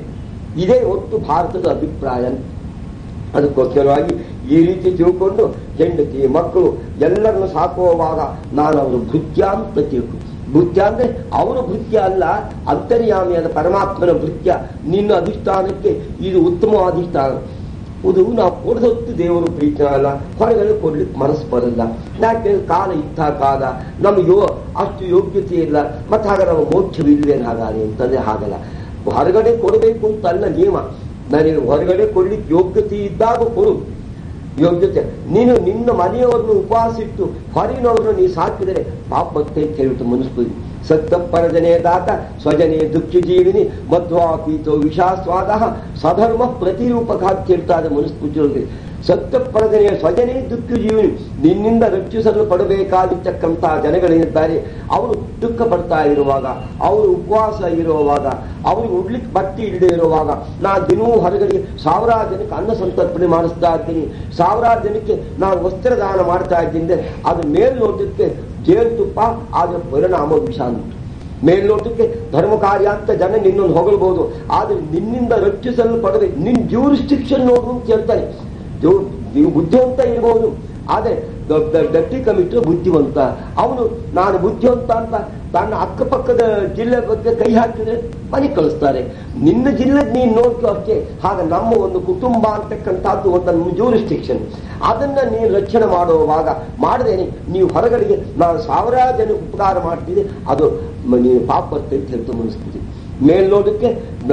ಇದೇ ಒಟ್ಟು ಭಾರತದ ಅಭಿಪ್ರಾಯ. ಅದಕ್ಕೋಸ್ಕರವಾಗಿ ಈ ರೀತಿ ತಿಳ್ಕೊಂಡು ಹೆಂಡತಿ ಮಕ್ಕಳು ಎಲ್ಲರನ್ನು ಸಾಕುವಾಗ ನಾನು ಅವರು ಭೃತ್ಯ ಅಂತ ತಿಳ್ಕೊ. ಭೃತ್ಯ ಅಂದ್ರೆ ಅವರ ಭೃತ್ಯ ಅಲ್ಲ, ಅಂತರ್ಯಾಮಿಯಾದ ಪರಮಾತ್ಮನ ಭೃತ್ಯ. ನಿನ್ನ ಅಧಿಷ್ಠಾನಕ್ಕೆ ಇದು ಉತ್ತಮವಾದ ಅಧಿಷ್ಠಾನ. ಇದು ನಾವು ಕೊಡದೊತ್ತು ದೇವರು ಪ್ರೀತಿ ಅಲ್ಲ, ಹೊರಗಡೆ ಕೊಡ್ಲಿಕ್ಕೆ ಮನಸ್ಸು ಬರಲ್ಲ. ಯಾಕೆ ಕಾಲ ಇದ್ದ ಕಾಲ ನಮಗೆ ಅಷ್ಟು ಯೋಗ್ಯತೆ ಇಲ್ಲ, ಮತ್ತೆ ಹಾಗೆ ನಾವು ಮೋಕ್ಷವಿಲ್ವೇನು ಹಾಗಾದ್ರೆ ಅಂತಂದ್ರೆ ಹಾಗಲ್ಲ. ಹೊರಗಡೆ ಕೊಡಬೇಕು ಅಂತಲ್ಲ ನಿಯಮ. ನನಗೆ ಹೊರಗಡೆ ಕೊಡ್ಲಿಕ್ಕೆ ಯೋಗ್ಯತೆ ಇದ್ದಾಗ ಕೊಡು. ಯೋಗ್ಯತೆ ನೀನು ನಿನ್ನ ಮನೆಯವ್ರನ್ನು ಉಪವಾಸಿಟ್ಟು ಹೊರಗಿನವ್ರನ್ನ ನೀ ಸಾಕಿದರೆ ಪಾಪ ಮತ್ತೆ ಅಂತ ಹೇಳ್ಬಿಟ್ಟು ಮನಸ್ಬೋದು. ಸತ್ತಪ್ಪರಜನೇ ದಾತ ಸ್ವಜನೇ ದುಃಖ ಜೀವಿನಿ ಮಧ್ವಾಪೀತೋ ವಿಷಾಸ್ವಾದ ಸಧರ್ಮ ಪ್ರತಿರೂಪಕ ಅಂತ ಹೇಳ್ತಾರೆ ಮನಸ್ಪೂಜೆ. ಸತ್ತಪ್ಪರಜನೆಯ ಸ್ವಜನೇ ದುಃಖ ಜೀವಿನಿ, ನಿನ್ನಿಂದ ರಕ್ಷಿಸಲು ಪಡಬೇಕಾಗಿರ್ತಕ್ಕಂತಹ ಜನಗಳೇನಿದ್ದಾರೆ ಅವರು ದುಃಖ ಪಡ್ತಾ ಇರುವಾಗ, ಅವರು ಉಪವಾಸ ಇರುವಾಗ, ಅವರು ಉಡ್ಲಿಕ್ಕೆ ಬಟ್ಟೆ ಇಲ್ಲದೆ ಇರುವಾಗ ನಾನು ದಿನವೂ ಹೊರಗಡೆ ಸಾವಿರಾರು ಜನಕ್ಕೆ ಅನ್ನ ಸಂತರ್ಪಣೆ ಮಾಡಿಸ್ತಾ ಇದ್ದೀನಿ, ಸಾವಿರಾರು ಜನಕ್ಕೆ ನಾನು ವಸ್ತ್ರದಾನ ಮಾಡ್ತಾ ಇದ್ದೀನಿ. ಅದು ಮೇಲ್ನೋಟಕ್ಕೆ ಜೇನುತುಪ್ಪ, ಆದ್ರೆ ಪರಿಣಾಮ ವಿಷ ಅಂತ. ಮೇಲ್ನೋಟಕ್ಕೆ ಧರ್ಮ ಕಾರ್ಯ ಅಂತ ಜನ ನಿನ್ನನ್ನು ಹೊಗಳ್ಬಹುದು, ಆದ್ರೆ ನಿನ್ನಿಂದ ರಕ್ಷಿಸಲು ಪಡಬೇಕು. ನಿನ್ನ ಜ್ಯೂರಿಸ್ಟಿಕ್ಷನ್ ನೋಡು ಅಂತ ಹೇಳ್ತಾನೆ. ನೀವು ಬುದ್ಧಿವಂತ ಇರಬಹುದು, ಆದ್ರೆ ಡೆಪ್ಟಿ ಕಮಿಷನರ್ ಬುದ್ಧಿವಂತ. ಅವನು ನಾನು ಬುದ್ಧಿವಂತ ಅಂತ ತನ್ನ ಅಕ್ಕಪಕ್ಕದ ಜಿಲ್ಲೆ ಬಗ್ಗೆ ಕೈ ಹಾಕಿದ್ರೆ ಮನೆ ಕಳಿಸ್ತಾರೆ. ನಿನ್ನ ಜಿಲ್ಲೆ ನೀನು ನೋಡ್ಕೋ ಅಷ್ಟೇ. ಹಾಗೆ ನಮ್ಮ ಒಂದು ಕುಟುಂಬ ಅಂತಕ್ಕಂಥದ್ದು ಒಂದು ಜ್ಯೂರಿಸ್ಟಿಕ್ಷನ್. ಅದನ್ನ ನೀನು ರಕ್ಷಣೆ ಮಾಡುವಾಗ ಮಾಡದೇನೆ ನೀವು ಹೊರಗಡೆಗೆ ನಾನು ಸಾವಿರಾರು ಜನಕ್ಕೆ ಉಪಕಾರ ಮಾಡ್ತಿದ್ದೆ, ಅದು ನೀವು ಪಾಪ ಅಂತ ಹೇಳ್ತಾ ಮನಸ್ತಿದ್ದೆ. ಮೇಲ್ನೋಟಕ್ಕೆ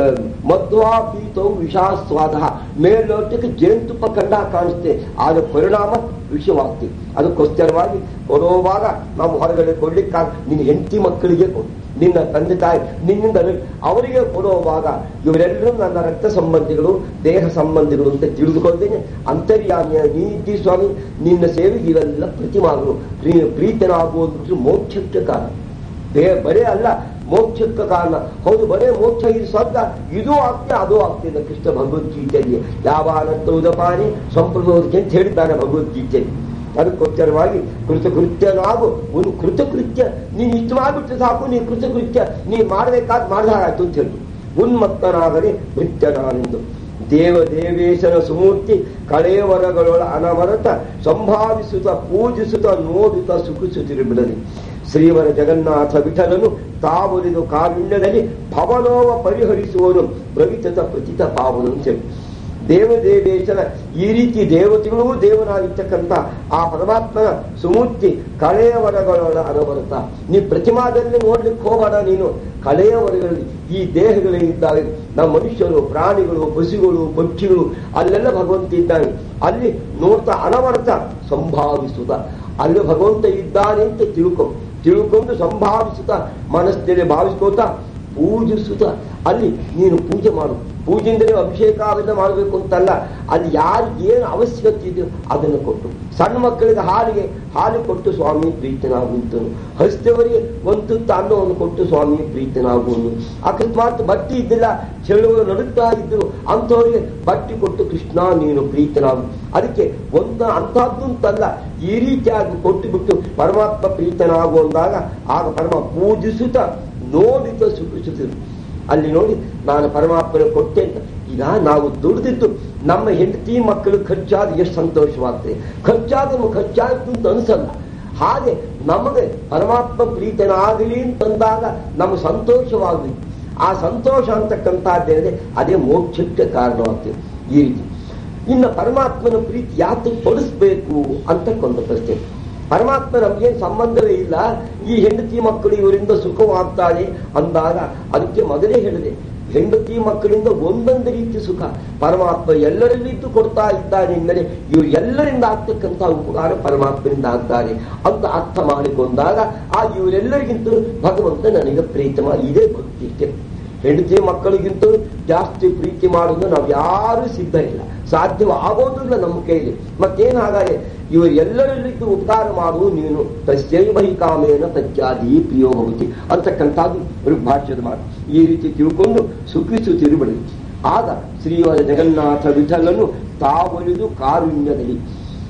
ಮಧ್ವಾಪೀತವು ವಿಷಾಸ್ವಾದ, ಮೇಲ್ನೋಟಕ್ಕೆ ಜೇನುತುಪ್ಪ ಕಂಡ ಕಾಣಿಸುತ್ತೆ, ಆದ ಪರಿಣಾಮ ವಿಷವಾಗ್ತಿ. ಅದಕ್ಕೋಸ್ಕರವಾಗಿ ಕೊಡುವಾಗ ನಾವು ಹೊರಗಡೆ ಕೊಡ್ಲಿಕ್ಕಾಗ ನಿನ್ನ ಹೆಂಡತಿ ಮಕ್ಕಳಿಗೆ ಕೊಡು, ನಿನ್ನ ತಂದೆ ತಾಯಿ ನಿನ್ನಿಂದ ಅವರಿಗೆ ಕೊಡುವಾಗ ಇವರೆಲ್ಲರೂ ನನ್ನ ರಕ್ತ ಸಂಬಂಧಿಗಳು, ದೇಹ ಸಂಬಂಧಿಗಳು ಅಂತ ತಿಳಿದುಕೊಳ್ತೇನೆ. ಅಂತರ್ಯಾಮಿಯ ನೀತಿ ಸ್ವಾಮಿ, ನಿನ್ನ ಸೇವೆಗೆ ಇವೆಲ್ಲ ಪ್ರತಿಮಾಗಳು. ಪ್ರೀತನಾಗುವುದು ಮೋಕ್ಷಕ್ಕೆ ಕಾರಣ, ಬೇ ಬರೇ ಅಲ್ಲ ಮೋಕ್ಷಕ್ಕೆ ಕಾರಣ. ಹೌದು, ಬರೇ ಮೋಕ್ಷ ಇದು ಸ್ವರ್ಗ, ಇದೂ ಆಗ್ತದೆ ಅದೂ ಆಗ್ತದೆ. ಕೃಷ್ಣ ಭಗವದ್ಗೀತೆಯಲ್ಲಿ ಯಾವ ಅನಂತ ಉದಪಾನಿ ಸಂಪ್ರದೋದಕ್ಕೆ ಅಂತ ಹೇಳಿದ್ದಾನೆ ಭಗವದ್ಗೀತೆಯಲ್ಲಿ. ಅದಕ್ಕೋಸ್ಕರವಾಗಿ ಕೃತಕೃತ್ಯನಾಗು. ಒಂದು ಕೃತಕೃತ್ಯ ನೀನು ಇಷ್ಟು ಮಾಡಿಬಿಟ್ಟು ಸಾಕು, ನೀನು ಕೃತಕೃತ್ಯ ನೀ ಮಾಡಬೇಕಾದ ಮಾಡಿದಾಗಾಯ್ತು ಅಂತ ಹೇಳಿ ಉನ್ಮತ್ತನಾಗದೆ ಭೃತ್ಯನಾನೆಂದು. ದೇವ ದೇವೇಶನ ಸುಮೂರ್ತಿ ಕಳೆಯವರಗಳ ಅನವರತ ಸಂಭಾವಿಸುತ್ತ ಪೂಜಿಸುತ್ತ ನೋಡುತ್ತ ಸುಖಿಸುತ್ತಿರು ಬಿಡಲಿ. ಶ್ರೀವರ ಜಗನ್ನಾಥ ವಿಠಲನು ತಾವೊಲಿದು ಕಾರುಣ್ಯದಲ್ಲಿ ಭವನೋವ ಪರಿಹರಿಸುವನು ಪ್ರವಿತತ ಪ್ರತಿತ ಪಾವನು ಅಂತ ಹೇಳಿ. ದೇವದೇವೇಶನ ಈ ರೀತಿ ದೇವತೆಗಳೂ ದೇವರಾಗಿರ್ತಕ್ಕಂಥ ಆ ಪರಮಾತ್ಮನ ಸುಮೂರ್ತಿ ಕಳೆಯವರಗಳ ಅನವರತ. ನೀ ಪ್ರತಿಮಾದಲ್ಲಿ ನೋಡ್ಲಿಕ್ಕೆ ಹೋಗೋಣ, ನೀನು ಕಳೆಯವರಗಳಲ್ಲಿ ಈ ದೇಹಗಳೇನಿದ್ದಾವೆ, ನಮ್ಮ ಮನುಷ್ಯರು, ಪ್ರಾಣಿಗಳು, ಪಶುಗಳು, ಪಕ್ಷಿಗಳು, ಅಲ್ಲೆಲ್ಲ ಭಗವಂತ ಇದ್ದಾನೆ. ಅಲ್ಲಿ ನೋಡ್ತಾ ಅನವರತ ಸಂಭಾವಿಸುತ್ತ ಅಲ್ಲಿ ಭಗವಂತ ಇದ್ದಾನೆ ಅಂತ ತಿಳ್ಕೊ ತಿಳ್ಕೊಂಡು ಸಂಭಾವಿಸುತ್ತ ಮನಸ್ಸಿನಲ್ಲಿ ಭಾವಿಸ್ಕೋತಾ ಪೂಜಿಸುತ್ತ ಅಲ್ಲಿ ನೀನು ಪೂಜೆ ಮಾಡು. ಪೂಜೆ ಅಂದರೆ ಅಭಿಷೇಕ ಅವೆಲ್ಲ ಮಾಡಬೇಕು ಅಂತಲ್ಲ, ಅಲ್ಲಿ ಯಾರಿಗೆ ಏನು ಅವಶ್ಯಕತೆ ಇದೆಯೋ ಅದನ್ನು ಕೊಟ್ಟು. ಸಣ್ಣ ಮಕ್ಕಳಿಗೆ ಹಾಲಿಗೆ ಹಾಲು ಕೊಟ್ಟು ಸ್ವಾಮಿ ಪ್ರೀತನಾಗುವಂತನು, ಹಸ್ತವರಿಗೆ ಒಂದು ತುತ್ತ ಅನ್ನವನ್ನು ಕೊಟ್ಟು ಸ್ವಾಮಿ ಪ್ರೀತನಾಗುವನು. ಅಕಸ್ಮಾತ್ ಬಟ್ಟಿ ಇದ್ದಿಲ್ಲ, ಚೆಳುವರು ನಡುತ್ತಾ ಇದ್ರು ಅಂಥವರಿಗೆ ಬಟ್ಟಿ ಕೊಟ್ಟು ಕೃಷ್ಣ ನೀನು ಪ್ರೀತನಾಗು. ಅದಕ್ಕೆ ಒಂದು ಅಂಥದ್ದು ಅಂತಲ್ಲ, ಈ ರೀತಿಯಾಗಿ ಕೊಟ್ಟು ಬಿಟ್ಟು ಪರಮಾತ್ಮ ಪ್ರೀತನಾಗುವಂದಾಗ ಆಗ ಪರಮ ಪೂಜಿಸುತ್ತ ನೋಡಿತ ಸುಖಿಸುತ್ತಿರು. ಅಲ್ಲಿ ನೋಡಿ ನಾನು ಪರಮಾತ್ಮನ ಕೊಟ್ಟೆ ಅಂತ. ಈಗ ನಾವು ದುಡಿದಿದ್ದು ನಮ್ಮ ಹೆಂಡತಿ ಮಕ್ಕಳು ಖರ್ಚಾದ ಎಷ್ಟು ಸಂತೋಷವಾಗ್ತದೆ. ಖರ್ಚಾದ ಖರ್ಚಾಯ್ತು ಅಂತ ಅನ್ಸಲ್ಲ. ಹಾಗೆ ನಮಗೆ ಪರಮಾತ್ಮ ಪ್ರೀತನಾಗಲಿ ಅಂತಂದಾಗ ನಮಗೆ ಸಂತೋಷವಾಗಲಿ. ಆ ಸಂತೋಷ ಅಂತಕ್ಕಂಥದ್ದೇನಿದೆ ಅದೇ ಮೋಕ್ಷಕ್ಕೆ ಕಾರಣವಾಗ್ತದೆ. ಈ ರೀತಿ ಇನ್ನು ಪರಮಾತ್ಮನ ಪ್ರೀತಿ ಯಾತಕ್ಕೆ ಪಡಿಸ್ಬೇಕು ಅಂತ ಕೊಂದು ಪ್ರಶ್ನೆ. ಪರಮಾತ್ಮ ನಮಗೇನು ಸಂಬಂಧವೇ ಇಲ್ಲ, ಈ ಹೆಂಡತಿ ಮಕ್ಕಳು ಇವರಿಂದ ಸುಖವಾಗ್ತಾರೆ ಅಂದಾಗ ಅದಕ್ಕೆ ಮೊದಲೇ ಹೇಳಿದೆ, ಹೆಂಡತಿ ಮಕ್ಕಳಿಂದ ಒಂದೊಂದು ರೀತಿ ಸುಖ ಪರಮಾತ್ಮ ಎಲ್ಲರಲ್ಲಿದ್ದು ಕೊಡ್ತಾ ಇದ್ದಾನೆ ಎಂದರೆ ಇವರು ಎಲ್ಲರಿಂದ ಆಗ್ತಕ್ಕಂಥ ಉಪಕಾರ ಪರಮಾತ್ಮನಿಂದ ಆಗ್ತಾರೆ ಅಂತ ಅರ್ಥ ಮಾಡಿಕೊಂಡಾಗ ಆ ಇವರೆಲ್ಲರಿಗಿಂತ ಭಗವಂತ ನನಗೆ ಪ್ರೀತಮ ಇದೇ ಭಕ್ತಿ. ಹೆಂಡತಿ ಮಕ್ಕಳಿಗಿಂತ ಜಾಸ್ತಿ ಪ್ರೀತಿ ಮಾಡೋದು ನಾವು ಯಾರು ಸಿದ್ಧ ಇಲ್ಲ, ಸಾಧ್ಯವಾಗೋದಿಲ್ಲ ನಮ್ಮ ಕೈಲಿ. ಮತ್ತೇನು ಹಾಗಾದ್ರೆ ಇವರು ಎಲ್ಲರಲ್ಲಿದ್ದು ಉಪಕಾರ ಮಾಡುವ ನೀನು ತಸ್ಯೈವ ಹಿ ಕಾಮೇನ ತತ್ಯಾದಿ ಪ್ರಿಯೋ ಭವತಿ ಅಂತಕ್ಕಂಥದ್ದು ಋಗ್ಭಾಷ್ಯದ ಮಾತು. ಈ ರೀತಿ ತಿಳ್ಕೊಂಡು ಸುಖಿಸುತ್ತಿರುಬಡಿ. ಆಗ ಶ್ರೀವರ ಜಗನ್ನಾಥ ವಿಠಲನು ತಾವೊಲಿದು ಕಾರುಣ್ಯದಲ್ಲಿ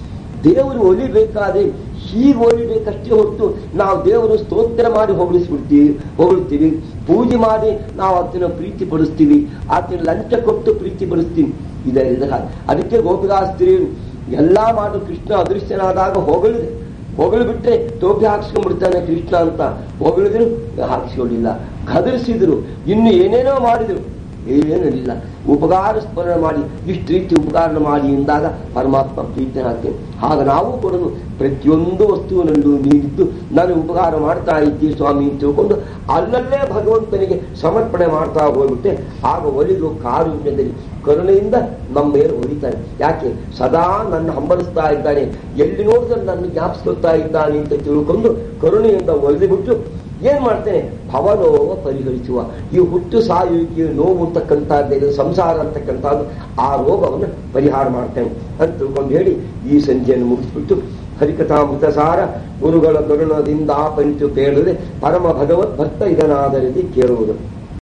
ದೇವರು ಒಲಿಬೇಕಾದ್ರೆ ಹೀಗೆ ಒಲಿಬೇಕಷ್ಟೇ ಹೊರತು ನಾವು ದೇವರು ಸ್ತೋತ್ರ ಮಾಡಿ ಹೊಗಳಿಸ್ಬಿಡ್ತೀವಿ ಹೊಗಳ್ತೀವಿ, ಪೂಜೆ ಮಾಡಿ ನಾವು ಅದನ್ನ ಪ್ರೀತಿ ಪಡಿಸ್ತೀವಿ, ಆತನ ಲಂಚ ಕೊಟ್ಟು ಪ್ರೀತಿ ಪಡಿಸ್ತೀವಿ. ಇದರಿಂದ ಅದಕ್ಕೆ ಗೋಪಿಕಾಸ್ತ್ರೀಯರು ಎಲ್ಲಾ ಮಾಡು ಕೃಷ್ಣ ಅದೃಶ್ಯನಾದಾಗ ಹೊಗಳಿದೆ, ಹೊಗಳು ಬಿಟ್ರೆ ಟೋಪಿ ಹಾಕ್ಸ್ಕೊಂಡ್ಬಿಡ್ತಾನೆ ಕೃಷ್ಣ ಅಂತ ಹೊಗಳಿದ್ರು ಹಾಕ್ಸ್ಕೊಂಡಿಲ್ಲ, ಕದರಿಸಿದ್ರು, ಇನ್ನು ಏನೇನೋ ಮಾಡಿದ್ರು, ಏನಿಲ್ಲ. ಉಪಕಾರ ಸ್ಮರಣೆ ಮಾಡಿ ಇಷ್ಟು ರೀತಿ ಉಪಕಾರ ಮಾಡಿ ಎಂದಾಗ ಪರಮಾತ್ಮ ಪ್ರೀತನಾಗ್ತೇನೆ. ಆಗ ನಾವು ಕೊಡೋದು ಪ್ರತಿಯೊಂದು ವಸ್ತುವಿನಲ್ಲೂ ನೀಡಿದ್ದು ನಾನು ಉಪಕಾರ ಮಾಡ್ತಾ ಇದ್ದೀವಿ ಸ್ವಾಮಿ ಅಂತ ತಿಳ್ಕೊಂಡು ಅಲ್ಲಲ್ಲೇ ಭಗವಂತನಿಗೆ ಸಮರ್ಪಣೆ ಮಾಡ್ತಾ ಹೋಗ್ಬಿಟ್ಟೆ. ಆಗ ಒಲಿದು ಕಾರುಣ್ಯದಲ್ಲಿ ಕರುಣೆಯಿಂದ ನಮ್ಮ ಮೇಲೆ ಹೊಲಿತಾನೆ. ಯಾಕೆ ಸದಾ ನನ್ನ ಹಂಬಲಿಸ್ತಾ ಇದ್ದಾನೆ, ಎಲ್ಲಿ ನೋಡಿದ್ರೆ ನನ್ನ ಜ್ಞಾಪಿಸ್ಕೊಳ್ತಾ ಇದ್ದಾನೆ ಅಂತ ತಿಳ್ಕೊಂಡು ಕರುಣೆಯಿಂದ ಒಲಿದುಬಿಟ್ಟು ಏನ್ ಮಾಡ್ತೇನೆ, ಭವನೋವ ಪರಿಹರಿಸುವ ಈ ಹುಟ್ಟು ಸಾಯುವಿಕೆ ನೋವು ಅಂತಕ್ಕಂಥದ್ದು ಸಂಸಾರ ಅಂತಕ್ಕಂಥದ್ದು ಆ ರೋಗವನ್ನು ಪರಿಹಾರ ಮಾಡ್ತೇನೆ ಅಂತ ತಿಳ್ಕೊಂಡು ಹೇಳಿ ಈ ಸಂಜೆಯನ್ನು ಮುಗಿಸ್ಬಿಟ್ಟು ಹರಿಕಥಾಮೃತ ಸಾರ ಗುರುಗಳ ಕರುಣದಿಂದ ಆಪರಿತು ಕೇಳಿದ್ರೆ ಪರಮ ಭಗವತ್ ಭಕ್ತ ಇದನ್ನಾದ ರೀತಿ ಕೇಳುವುದು.